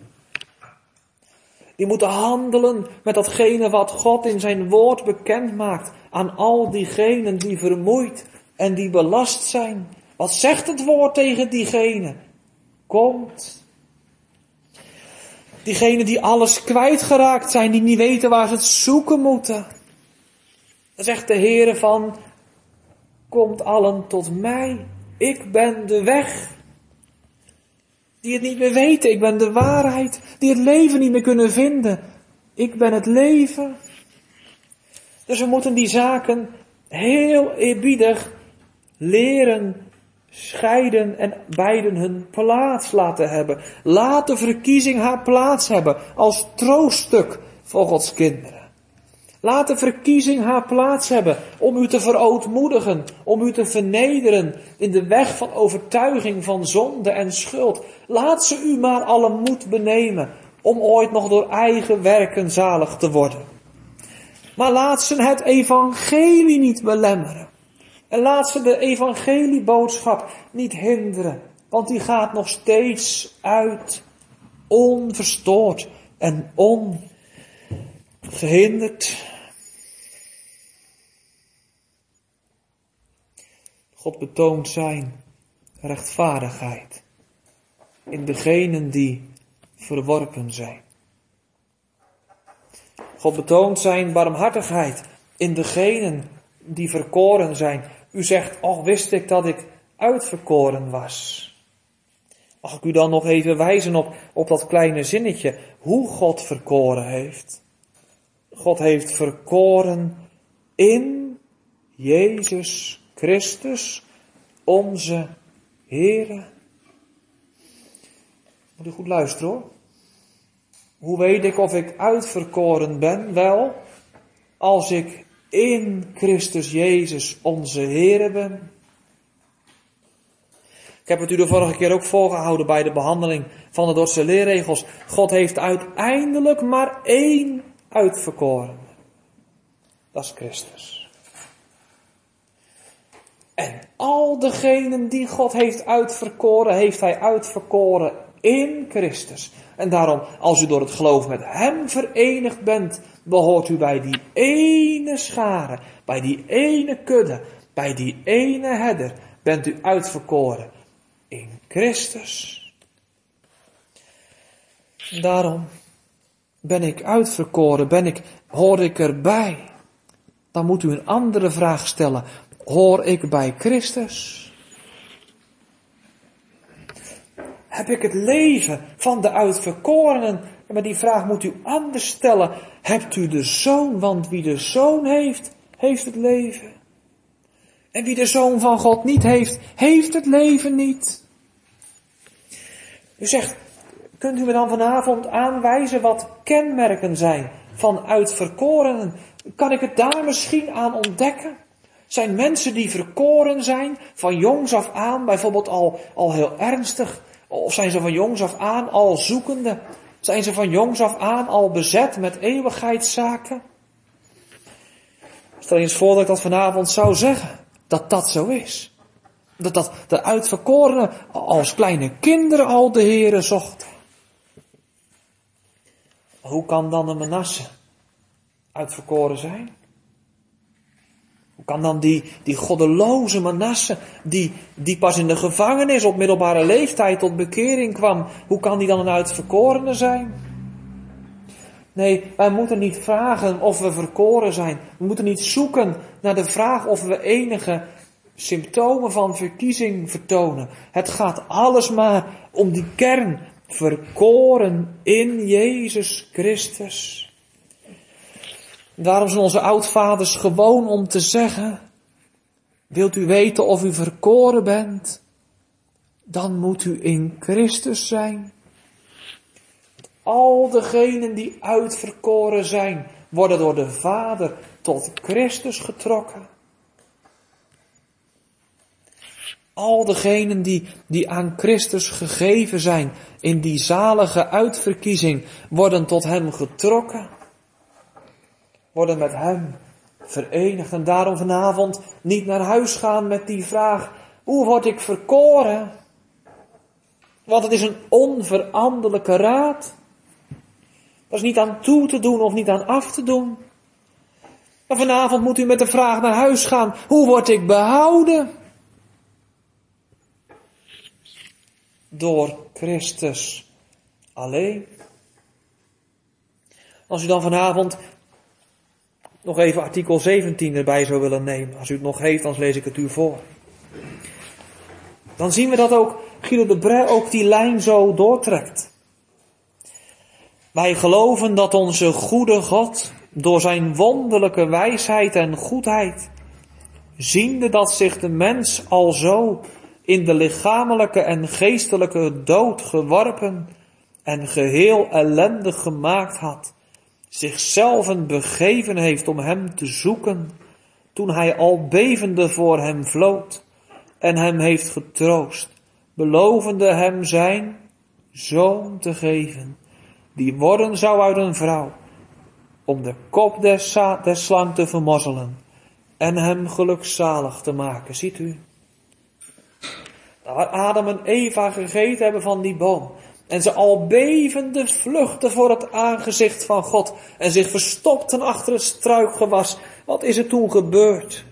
Die moeten handelen met datgene wat God in zijn woord bekend maakt aan al diegenen die vermoeid en die belast zijn. Wat zegt het woord tegen diegenen? Komt. Diegenen die alles kwijtgeraakt zijn, die niet weten waar ze het zoeken moeten. Dan zegt de Heere van, komt allen tot mij. Ik ben de weg. Die het niet meer weten, ik ben de waarheid. Die het leven niet meer kunnen vinden. Ik ben het leven. Dus we moeten die zaken heel eerbiedig leren scheiden en beiden hun plaats laten hebben. Laat de verkiezing haar plaats hebben als trooststuk voor Gods kinderen. Laat de verkiezing haar plaats hebben om u te verootmoedigen, om u te vernederen in de weg van overtuiging van zonde en schuld. Laat ze u maar alle moed benemen om ooit nog door eigen werken zalig te worden. Maar laat ze het evangelie niet belemmeren. En laat ze de evangelieboodschap niet hinderen, want die gaat nog steeds uit, onverstoord en ongehinderd. God betoont zijn rechtvaardigheid in degenen die verworpen zijn. God betoont zijn barmhartigheid in degenen die verkoren zijn. U zegt, och wist ik dat ik uitverkoren was. Mag ik u dan nog even wijzen op dat kleine zinnetje, hoe God verkoren heeft? God heeft verkoren in Jezus Christus, onze Heere. Moet u goed luisteren hoor. Hoe weet ik of ik uitverkoren ben? Wel, als ik in Christus Jezus onze Heere ben. Ik heb het u de vorige keer ook voorgehouden bij de behandeling van de Dordtse leerregels. God heeft uiteindelijk maar één uitverkoren. Dat is Christus. En al degenen die God heeft hij uitverkoren in Christus. En daarom, als u door het geloof met hem verenigd bent, behoort u bij die ene schare, bij die ene kudde, bij die ene herder, bent u uitverkoren in Christus. Daarom ben ik uitverkoren, hoor ik erbij. Dan moet u een andere vraag stellen. Hoor ik bij Christus? Heb ik het leven van de uitverkorenen? Maar die vraag moet u anders stellen. Hebt u de Zoon? Want wie de Zoon heeft, heeft het leven. En wie de Zoon van God niet heeft, heeft het leven niet. U zegt, kunt u me dan vanavond aanwijzen wat kenmerken zijn van uitverkorenen? Kan ik het daar misschien aan ontdekken? Zijn mensen die verkoren zijn, van jongs af aan, bijvoorbeeld al heel ernstig? Of zijn ze van jongs af aan al zoekende? Zijn ze van jongs af aan al bezet met eeuwigheidszaken? Stel je eens voor dat ik dat vanavond zou zeggen. Dat dat zo is. Dat de uitverkorenen als kleine kinderen al de Heere zochten. Hoe kan dan een Manasse uitverkoren zijn? Hoe kan dan die goddeloze Manasse, die pas in de gevangenis op middelbare leeftijd tot bekering kwam, hoe kan die dan een uitverkorene zijn? Nee, wij moeten niet vragen of we verkoren zijn. We moeten niet zoeken naar de vraag of we enige symptomen van verkiezing vertonen. Het gaat alles maar om die kern. Verkoren in Jezus Christus. Daarom zijn onze oudvaders gewoon om te zeggen, wilt u weten of u verkoren bent, dan moet u in Christus zijn. Al degenen die uitverkoren zijn, worden door de Vader tot Christus getrokken. Al degenen die aan Christus gegeven zijn, in die zalige uitverkiezing, worden tot hem getrokken. Worden met hem verenigd. En daarom vanavond niet naar huis gaan met die vraag, hoe word ik verkoren? Want het is een onveranderlijke raad. Dat is niet aan toe te doen of niet aan af te doen. Maar vanavond moet u met de vraag naar huis gaan, hoe word ik behouden? Door Christus alleen. Als u dan vanavond nog even artikel 17 erbij zou willen nemen. Als u het nog heeft, dan lees ik het u voor. Dan zien we dat ook Guido de Brès ook die lijn zo doortrekt. Wij geloven dat onze goede God door zijn wonderlijke wijsheid en goedheid, ziende dat zich de mens alzo in de lichamelijke en geestelijke dood geworpen en geheel ellendig gemaakt had, zichzelf begeven heeft om hem te zoeken, toen hij al bevende voor hem vloot en hem heeft getroost, belovende hem zijn zoon te geven, die worden zou uit een vrouw, om de kop des slang te vermorzelen en hem gelukzalig te maken. Ziet u? Waar Adam en Eva gegeten hebben van die boom, en ze al bevende vluchten voor het aangezicht van God en zich verstopten achter het struikgewas. Wat is er toen gebeurd?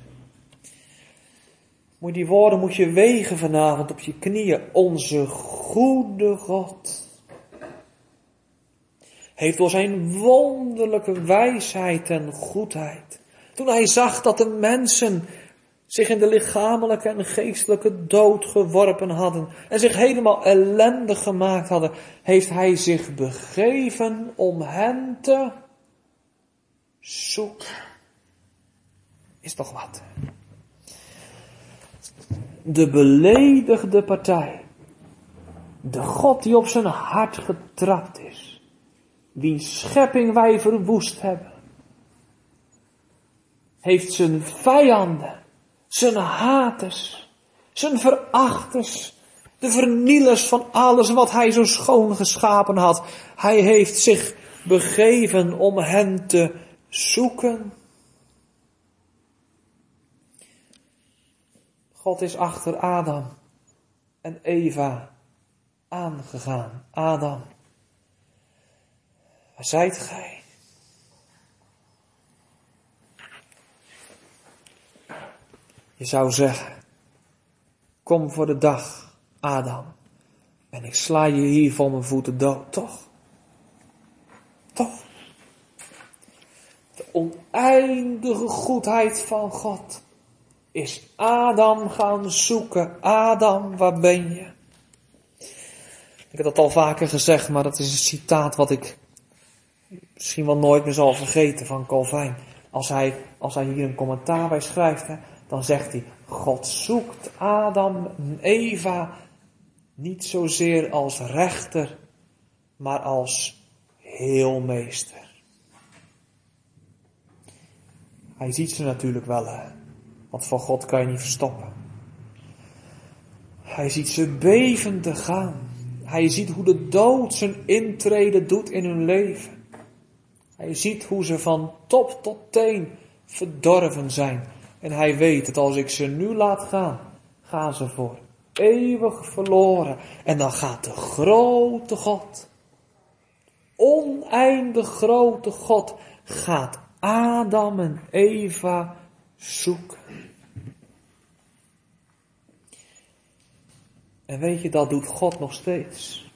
Die woorden moet je wegen vanavond op je knieën. Onze goede God heeft door zijn wonderlijke wijsheid en goedheid, toen hij zag dat de mensen zich in de lichamelijke en geestelijke dood geworpen hadden en zich helemaal ellendig gemaakt hadden, heeft hij zich begeven om hen te zoeken. Is toch wat? De beledigde partij, de God die op zijn hart getrapt is, wiens schepping wij verwoest hebben, heeft zijn vijanden, zijn haters, zijn verachters, de vernielers van alles wat hij zo schoon geschapen had. Hij heeft zich begeven om hen te zoeken. God is achter Adam en Eva aangegaan. Adam, waar zijt gij? Je zou zeggen, kom voor de dag, Adam, en ik sla je hier voor mijn voeten dood, toch? Toch? De oneindige goedheid van God is Adam gaan zoeken. Adam, waar ben je? Ik heb dat al vaker gezegd, maar dat is een citaat wat ik misschien wel nooit meer zal vergeten van Calvijn. Als hij hier een commentaar bij schrijft, dan zegt hij, God zoekt Adam en Eva niet zozeer als rechter, maar als heelmeester. Hij ziet ze natuurlijk wel, want van God kan je niet verstoppen. Hij ziet ze bevende gaan. Hij ziet hoe de dood zijn intrede doet in hun leven. Hij ziet hoe ze van top tot teen verdorven zijn. En hij weet dat als ik ze nu laat gaan, gaan ze voor eeuwig verloren. En dan gaat de grote God, oneindig grote God, gaat Adam en Eva zoeken. En weet je, dat doet God nog steeds.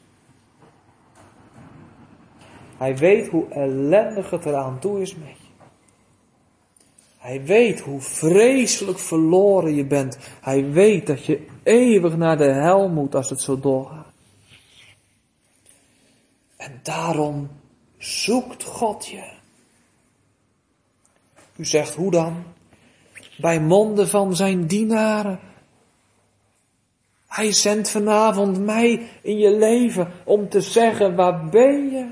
Hij weet hoe ellendig het eraan toe is met je. Hij weet hoe vreselijk verloren je bent. Hij weet dat je eeuwig naar de hel moet als het zo doorgaat. En daarom zoekt God je. U zegt, hoe dan? Bij monden van zijn dienaren. Hij zendt vanavond mij in je leven om te zeggen, waar ben je?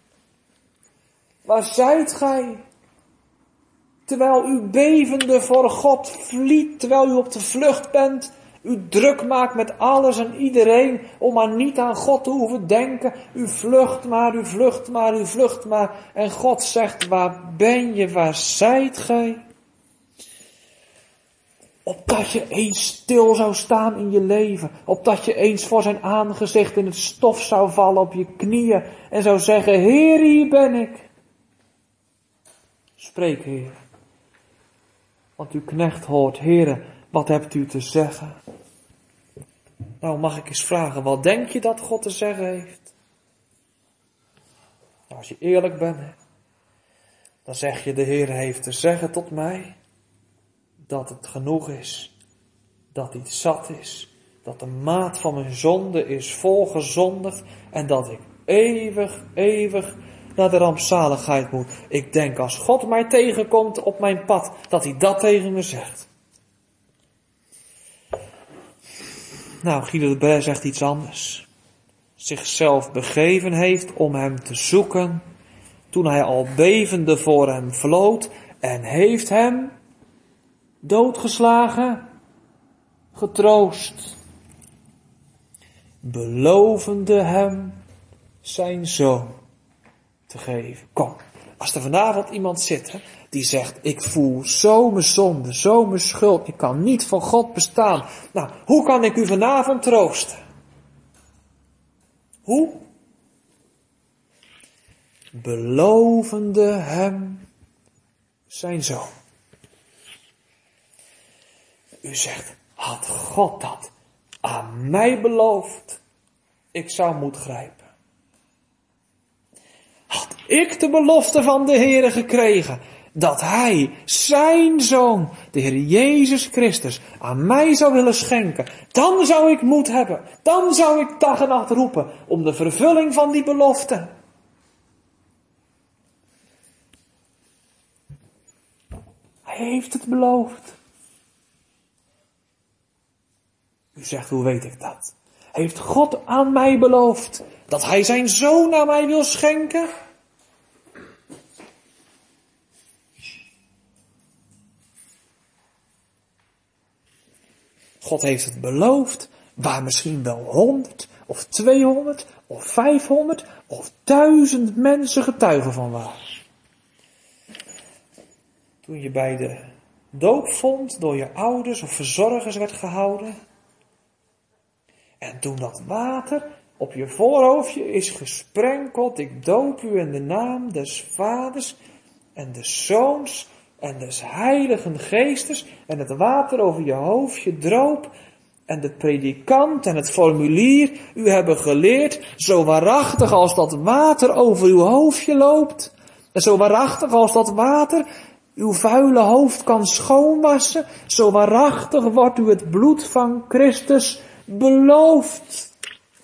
Waar zijt gij? Terwijl u bevende voor God vliet, terwijl u op de vlucht bent, u druk maakt met alles en iedereen om maar niet aan God te hoeven denken. U vlucht maar, u vlucht maar, u vlucht maar. En God zegt, waar ben je, waar zijt gij? Opdat je eens stil zou staan in je leven. Opdat je eens voor zijn aangezicht in het stof zou vallen op je knieën. En zou zeggen, Heer, hier ben ik. Spreek, Heer. Want uw knecht hoort, Heere, wat hebt u te zeggen? Nou, mag ik eens vragen, wat denk je dat God te zeggen heeft? Nou, als je eerlijk bent, dan zeg je, de Heer heeft te zeggen tot mij dat het genoeg is, dat iets zat is, dat de maat van mijn zonde is volgezondigd en dat ik eeuwig naar de rampzaligheid moet. Ik denk als God mij tegenkomt op mijn pad, dat hij dat tegen me zegt. Nou, Guido de Brès zegt iets anders. Zichzelf begeven heeft om hem te zoeken, toen hij al bevende voor hem vlood en heeft hem doodgeslagen, getroost, belovende hem zijn zoon te geven. Kom, als er vanavond iemand zit die zegt, ik voel zo mijn zonde, zo mijn schuld, ik kan niet voor God bestaan. Nou, hoe kan ik u vanavond troosten? Hoe? Belovende hem zijn zoon. U zegt, had God dat aan mij beloofd, ik zou moeten grijpen. Had ik de belofte van de Heere gekregen, dat Hij, zijn Zoon, de Heer Jezus Christus, aan mij zou willen schenken, dan zou ik moed hebben, dan zou ik dag en nacht roepen om de vervulling van die belofte. Hij heeft het beloofd. U zegt, hoe weet ik dat? Heeft God aan mij beloofd dat Hij zijn Zoon aan mij wil schenken? God heeft het beloofd, waar misschien wel 100 of 200 of 500 of 1000 mensen getuigen van waren. Toen je bij de doopvond door je ouders of verzorgers werd gehouden. En toen dat water op je voorhoofdje is gesprenkeld. Ik doop u in de naam des Vaders en des Zoons en des Heiligen Geestes. En het water over je hoofdje droop. En de predikant en het formulier u hebben geleerd. Zo waarachtig als dat water over uw hoofdje loopt. En zo waarachtig als dat water uw vuile hoofd kan schoonwassen. Zo waarachtig wordt u het bloed van Christus beloofd.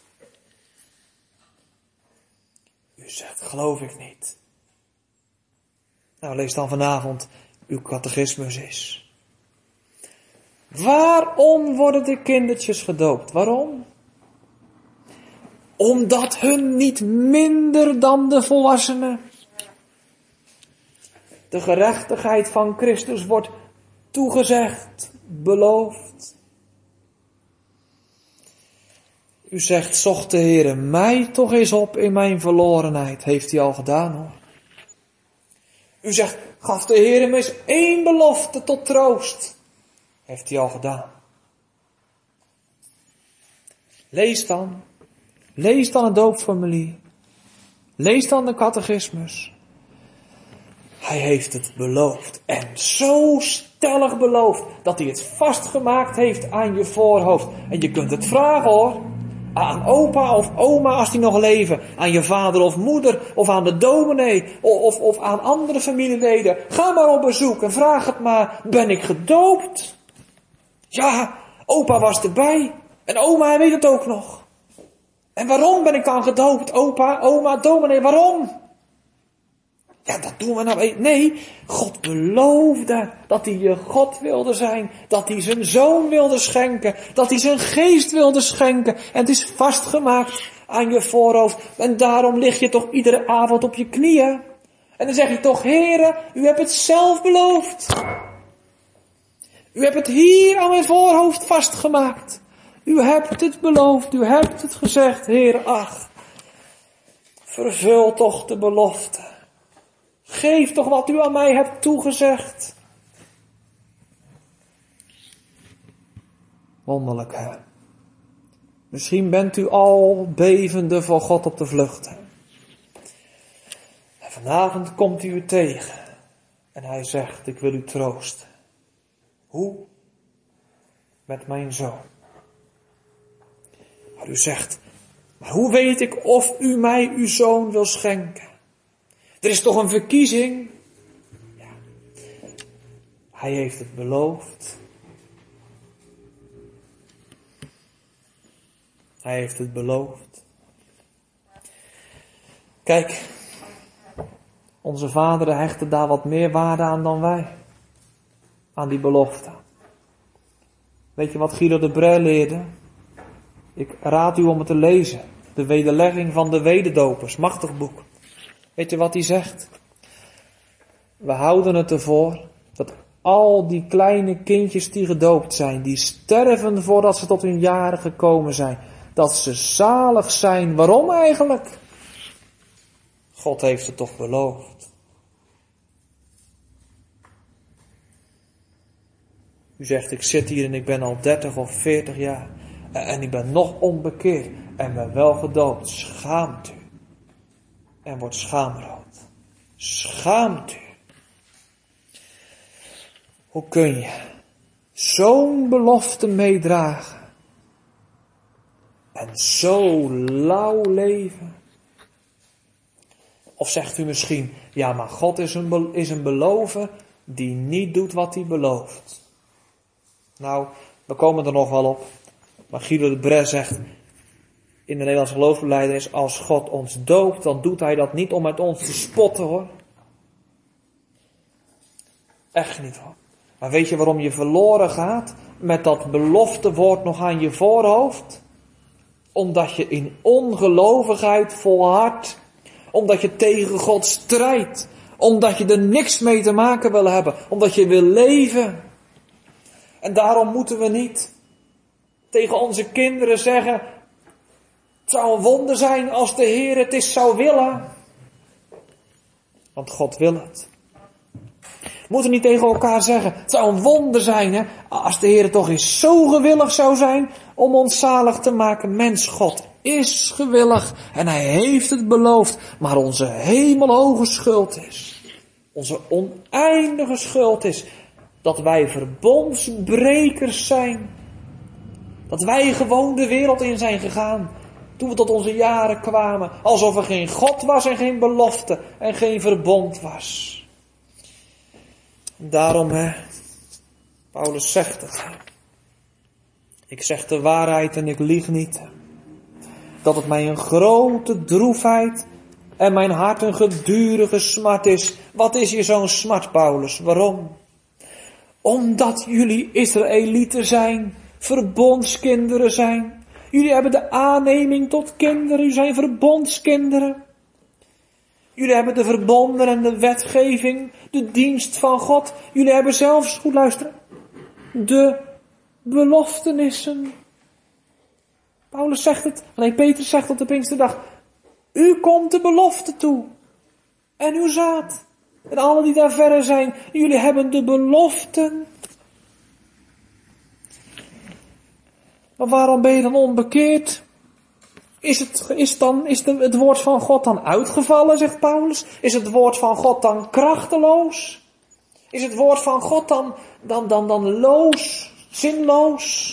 U zegt, geloof ik niet. Nou, lees dan vanavond uw catechismus eens. Waarom worden de kindertjes gedoopt? Waarom? Omdat hun niet minder dan de volwassenen. De gerechtigheid van Christus wordt toegezegd, beloofd. U zegt, zocht de Heere mij toch eens op in mijn verlorenheid. Heeft hij al gedaan hoor. U zegt, gaf de Heere me eens 1 belofte tot troost. Heeft hij al gedaan. Lees dan het doopformulier. Lees dan de catechismus. Hij heeft het beloofd. En zo stellig beloofd dat hij het vastgemaakt heeft aan je voorhoofd. En je kunt het vragen hoor. Aan opa of oma als die nog leven. Aan je vader of moeder. Of aan de dominee. Of aan andere familieleden. Ga maar op bezoek en vraag het maar. Ben ik gedoopt? Ja, opa was erbij. En oma, hij weet het ook nog. En waarom ben ik dan gedoopt? Opa, oma, dominee, waarom? Ja, dat doen we nou. Nee, God beloofde dat hij je God wilde zijn. Dat hij zijn zoon wilde schenken. Dat hij zijn geest wilde schenken. En het is vastgemaakt aan je voorhoofd. En daarom lig je toch iedere avond op je knieën. En dan zeg je toch, Heere, u hebt het zelf beloofd. U hebt het hier aan mijn voorhoofd vastgemaakt. U hebt het beloofd, u hebt het gezegd, Heer, ach. Vervul toch de belofte. Geef toch wat u aan mij hebt toegezegd. Wonderlijk, hè? Misschien bent u al bevende voor God op de vlucht. En vanavond komt hij u tegen. En hij zegt, ik wil u troosten. Hoe? Met mijn zoon. Maar u zegt, maar hoe weet ik of u mij uw zoon wil schenken? Er is toch een verkiezing? Ja. Hij heeft het beloofd. Hij heeft het beloofd. Kijk, onze vaderen hechten daar wat meer waarde aan dan wij. Aan die belofte. Weet je wat Guido de Brij leerde? Ik raad u om het te lezen. De wederlegging van de wederdopers. Machtig boek. Weet je wat hij zegt? We houden het ervoor dat al die kleine kindjes die gedoopt zijn, die sterven voordat ze tot hun jaren gekomen zijn, dat ze zalig zijn. Waarom eigenlijk? God heeft het toch beloofd. U zegt, ik zit hier en ik ben al 30 of 40 jaar en ik ben nog onbekeerd en ben wel gedoopt. Schaamt u. En wordt schaamrood. Schaamt u. Hoe kun je zo'n belofte meedragen en zo lauw leven? Of zegt u misschien, ja maar God is een belover die niet doet wat hij belooft. Nou, we komen er nog wel op. Maar Guido de Brij zegt in de Nederlandse geloofsbelijdenis, als God ons doopt, dan doet hij dat niet om met ons te spotten hoor. Echt niet hoor. Maar weet je waarom je verloren gaat met dat beloftewoord nog aan je voorhoofd? Omdat je in ongelovigheid volhardt. Omdat je tegen God strijdt. Omdat je er niks mee te maken wil hebben. Omdat je wil leven. En daarom moeten we niet Tegen onze kinderen zeggen, het zou een wonder zijn als de Heer het eens zou willen. Want God wil het. We moeten niet tegen elkaar zeggen, het zou een wonder zijn, hè, als de Heer toch eens zo gewillig zou zijn om ons zalig te maken. Mens, God is gewillig en Hij heeft het beloofd. Maar onze hemelhoge schuld is, onze oneindige schuld is, dat wij verbondsbrekers zijn. Dat wij gewoon de wereld in zijn gegaan, toen we tot onze jaren kwamen, alsof er geen God was en geen belofte en geen verbond was. Daarom, Paulus zegt het. Ik zeg de waarheid en ik lieg niet. Dat het mij een grote droefheid en mijn hart een gedurige smart is. Wat is hier zo'n smart, Paulus? Waarom? Omdat jullie Israëlieten zijn, verbondskinderen zijn. Jullie hebben de aanneming tot kinderen, jullie zijn verbondskinderen. Jullie hebben de verbonden en de wetgeving, de dienst van God. Jullie hebben zelfs, goed luisteren, de beloftenissen. Paulus zegt het, Petrus zegt op de Pinksterdag, u komt de belofte toe. En uw zaad. En alle die daar verder zijn, jullie hebben de beloften. Maar waarom ben je dan onbekeerd? Is het woord van God dan uitgevallen, zegt Paulus? Is het woord van God dan krachteloos? Is het woord van God dan loos, zinloos?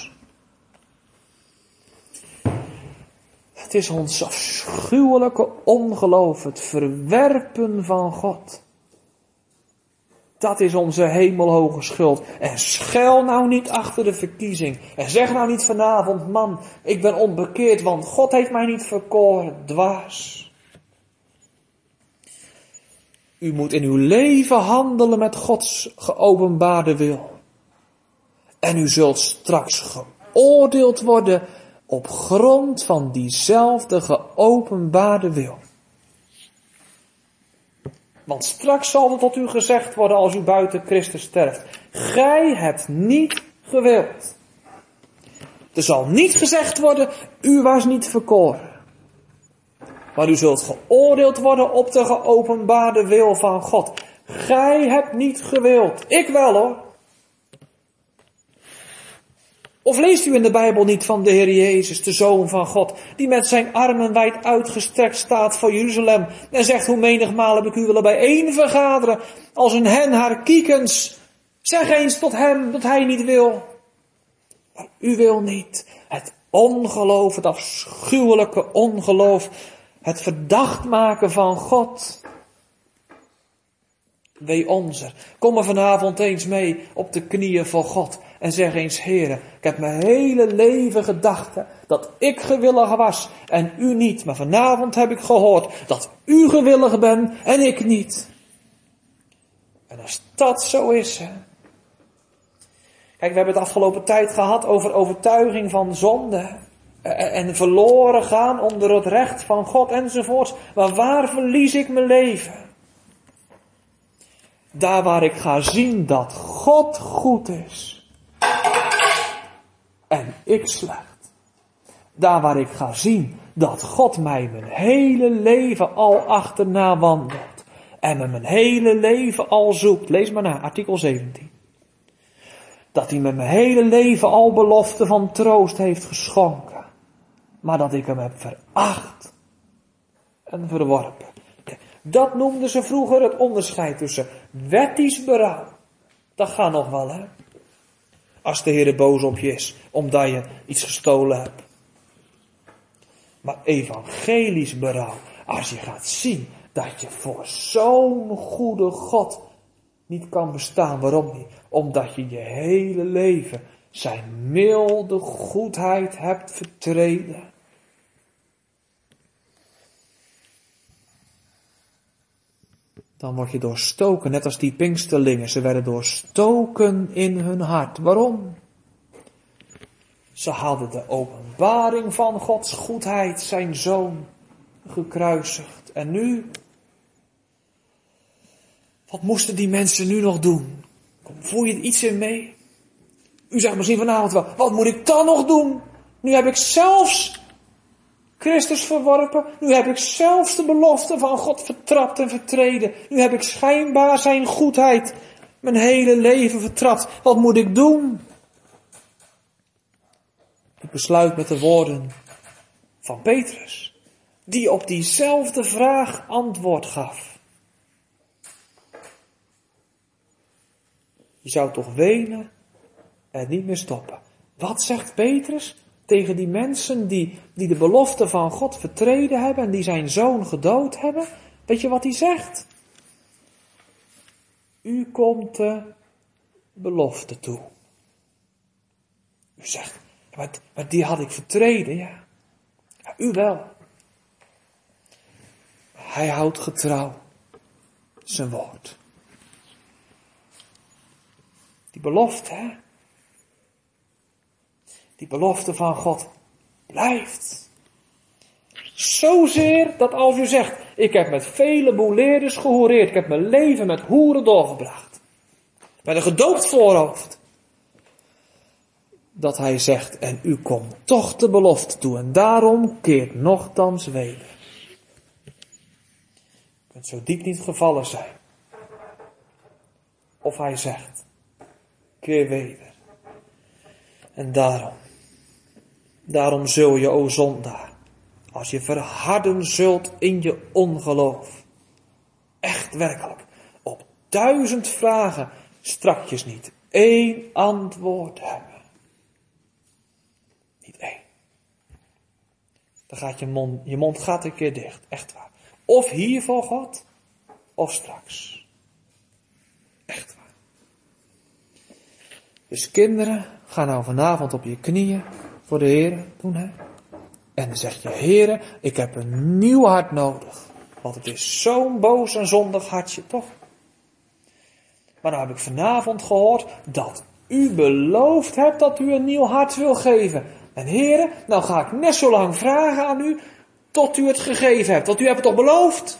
Het is ons afschuwelijke ongeloof, het verwerpen van God. Dat is onze hemelhoge schuld. En schuil nou niet achter de verkiezing. En zeg nou niet vanavond, man, ik ben onbekeerd, want God heeft mij niet verkoren. Dwaas. U moet in uw leven handelen met Gods geopenbaarde wil. En u zult straks geoordeeld worden op grond van diezelfde geopenbaarde wil. Want straks zal er tot u gezegd worden als u buiten Christus sterft. Gij hebt niet gewild. Er zal niet gezegd worden, u was niet verkoren. Maar u zult geoordeeld worden op de geopenbaarde wil van God. Gij hebt niet gewild. Ik wel hoor. Of leest u in de Bijbel niet van de Heer Jezus, de Zoon van God, die met zijn armen wijd uitgestrekt staat voor Jeruzalem en zegt, hoe menigmaal heb ik u willen bijeenvergaderen, als een hen haar kiekens. Zeg eens tot hem dat hij niet wil. Maar u wil niet. Het ongeloof, het afschuwelijke ongeloof, het verdacht maken van God. Wee onzer. Kom er vanavond eens mee op de knieën voor God. En zeg eens, Heere, ik heb mijn hele leven gedacht dat ik gewillig was en u niet. Maar vanavond heb ik gehoord dat u gewillig bent en ik niet. En als dat zo is, Kijk, we hebben het afgelopen tijd gehad over overtuiging van zonde. En verloren gaan onder het recht van God enzovoorts. Maar waar verlies ik mijn leven? Daar waar ik ga zien dat God goed is. En ik slecht. Daar waar ik ga zien dat God mij mijn hele leven al achterna wandelt. En me mijn hele leven al zoekt. Lees maar na, artikel 17. Dat hij me mijn hele leven al belofte van troost heeft geschonken. Maar dat ik hem heb veracht en verworpen. Dat noemden ze vroeger het onderscheid tussen wettisch berouw. Dat gaat nog wel, hè. Als de Heer boos op je is, omdat je iets gestolen hebt. Maar evangelisch berouw, als je gaat zien dat je voor zo'n goede God niet kan bestaan. Waarom niet? Omdat je je hele leven zijn milde goedheid hebt vertreden. Dan word je doorstoken, net als die Pinksterlingen. Ze werden doorstoken in hun hart. Waarom? Ze hadden de openbaring van Gods goedheid, zijn zoon, gekruisigd. En nu? Wat moesten die mensen nu nog doen? Voel je er iets in mee? U zegt misschien vanavond wel, wat moet ik dan nog doen? Nu heb ik zelfs Christus verworpen. Nu heb ik zelfs de belofte van God vertrapt en vertreden. Nu heb ik schijnbaar zijn goedheid mijn hele leven vertrapt. Wat moet ik doen? Ik besluit met de woorden van Petrus, die op diezelfde vraag antwoord gaf. Je zou toch wenen en niet meer stoppen. Wat zegt Petrus tegen die mensen die de belofte van God vertreden hebben en die zijn zoon gedood hebben? Weet je wat hij zegt? U komt de belofte toe. U zegt, maar die had ik vertreden, ja. Ja, u wel. Hij houdt getrouw zijn woord. Die belofte, hè? Die belofte van God blijft. Zozeer dat als u zegt, ik heb met vele boeleerders gehoereerd, ik heb mijn leven met hoeren doorgebracht. Met een gedoopt voorhoofd. Dat hij zegt, en u komt toch de belofte toe en daarom keert nochtans weder. Je kunt zo diep niet gevallen zijn. Of hij zegt, keer weder. En daarom zul je, o zondaar, als je verharden zult in je ongeloof, echt werkelijk, op 1000 vragen strakjes niet 1 antwoord hebben. Niet 1. Dan gaat je mond gaat een keer dicht, echt waar. Of hier voor God, of straks. Echt waar. Dus kinderen, ga nou vanavond op je knieën voor de Heer doen, hè. En dan zeg je, Heere, ik heb een nieuw hart nodig. Want het is zo'n boos en zondig hartje, toch? Maar nou heb ik vanavond gehoord dat u beloofd hebt dat u een nieuw hart wil geven. En Heere, nou ga ik net zo lang vragen aan u tot u het gegeven hebt. Want u hebt het toch beloofd?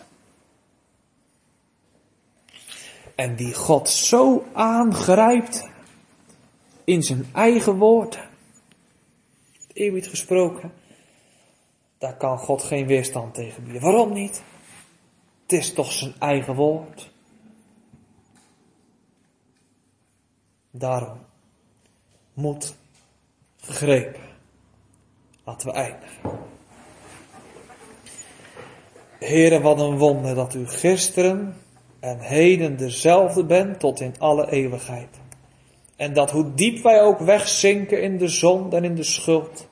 En die God zo aangrijpt in zijn eigen woord. Eerbied gesproken. Daar kan God geen weerstand tegen bieden. Waarom niet? Het is toch zijn eigen woord. Daarom moet gegrepen. Laten we eindigen. Heere, wat een wonder dat u gisteren en heden dezelfde bent tot in alle eeuwigheid. En dat hoe diep wij ook wegzinken in de zonde en in de schuld,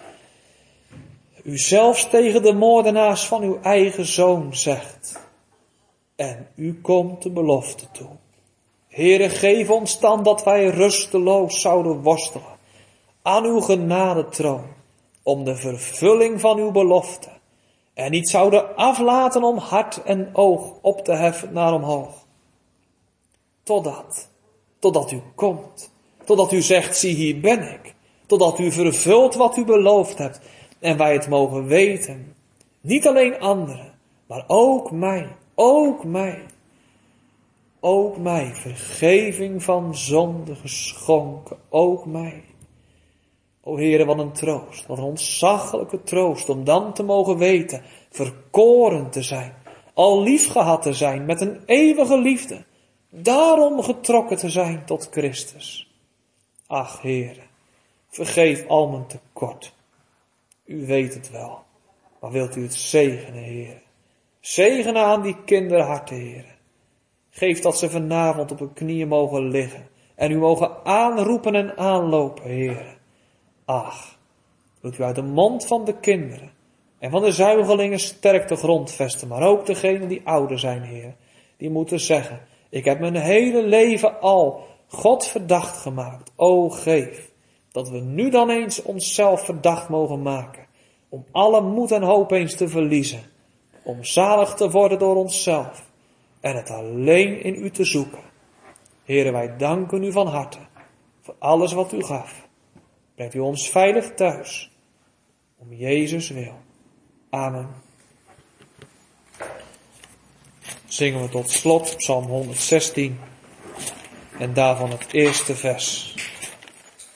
u zelfs tegen de moordenaars van uw eigen zoon zegt. En u komt de belofte toe. Heere, geef ons dan dat wij rusteloos zouden worstelen aan uw genadetroon, om de vervulling van uw belofte, en niet zouden aflaten om hart en oog op te heffen naar omhoog. Totdat u komt, totdat u zegt, zie hier ben ik, totdat u vervult wat u beloofd hebt, en wij het mogen weten, niet alleen anderen, maar ook mij, vergeving van zonde geschonken, ook mij. O Heere, wat een troost, wat een ontzaglijke troost, om dan te mogen weten, verkoren te zijn, al liefgehad te zijn met een eeuwige liefde, daarom getrokken te zijn tot Christus. Ach Heere, vergeef al mijn tekort. U weet het wel, maar wilt u het zegenen, Heere. Zegenen aan die kinderharten, Heere. Geef dat ze vanavond op hun knieën mogen liggen en u mogen aanroepen en aanlopen, Heere. Ach, wilt u uit de mond van de kinderen en van de zuigelingen sterk de grond vesten, maar ook degenen die ouder zijn, Heer, die moeten zeggen, ik heb mijn hele leven al God verdacht gemaakt. O, geef dat we nu dan eens onszelf verdacht mogen maken, om alle moed en hoop eens te verliezen, om zalig te worden door onszelf en het alleen in u te zoeken. Heere, wij danken u van harte voor alles wat u gaf. Brengt u ons veilig thuis, om Jezus wil. Amen. Zingen we tot slot Psalm 116 en daarvan het eerste vers.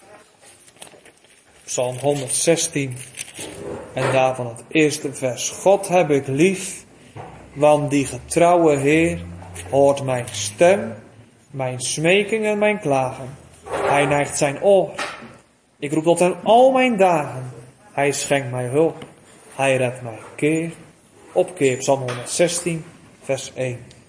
Psalm 116 en daarvan het eerste vers. God heb ik lief, want die getrouwe Heer hoort mijn stem, mijn smeking en mijn klagen. Hij neigt zijn oor. Ik roep tot hem al mijn dagen. Hij schenkt mij hulp. Hij redt mij keer op keer. Psalm 116 vers 1.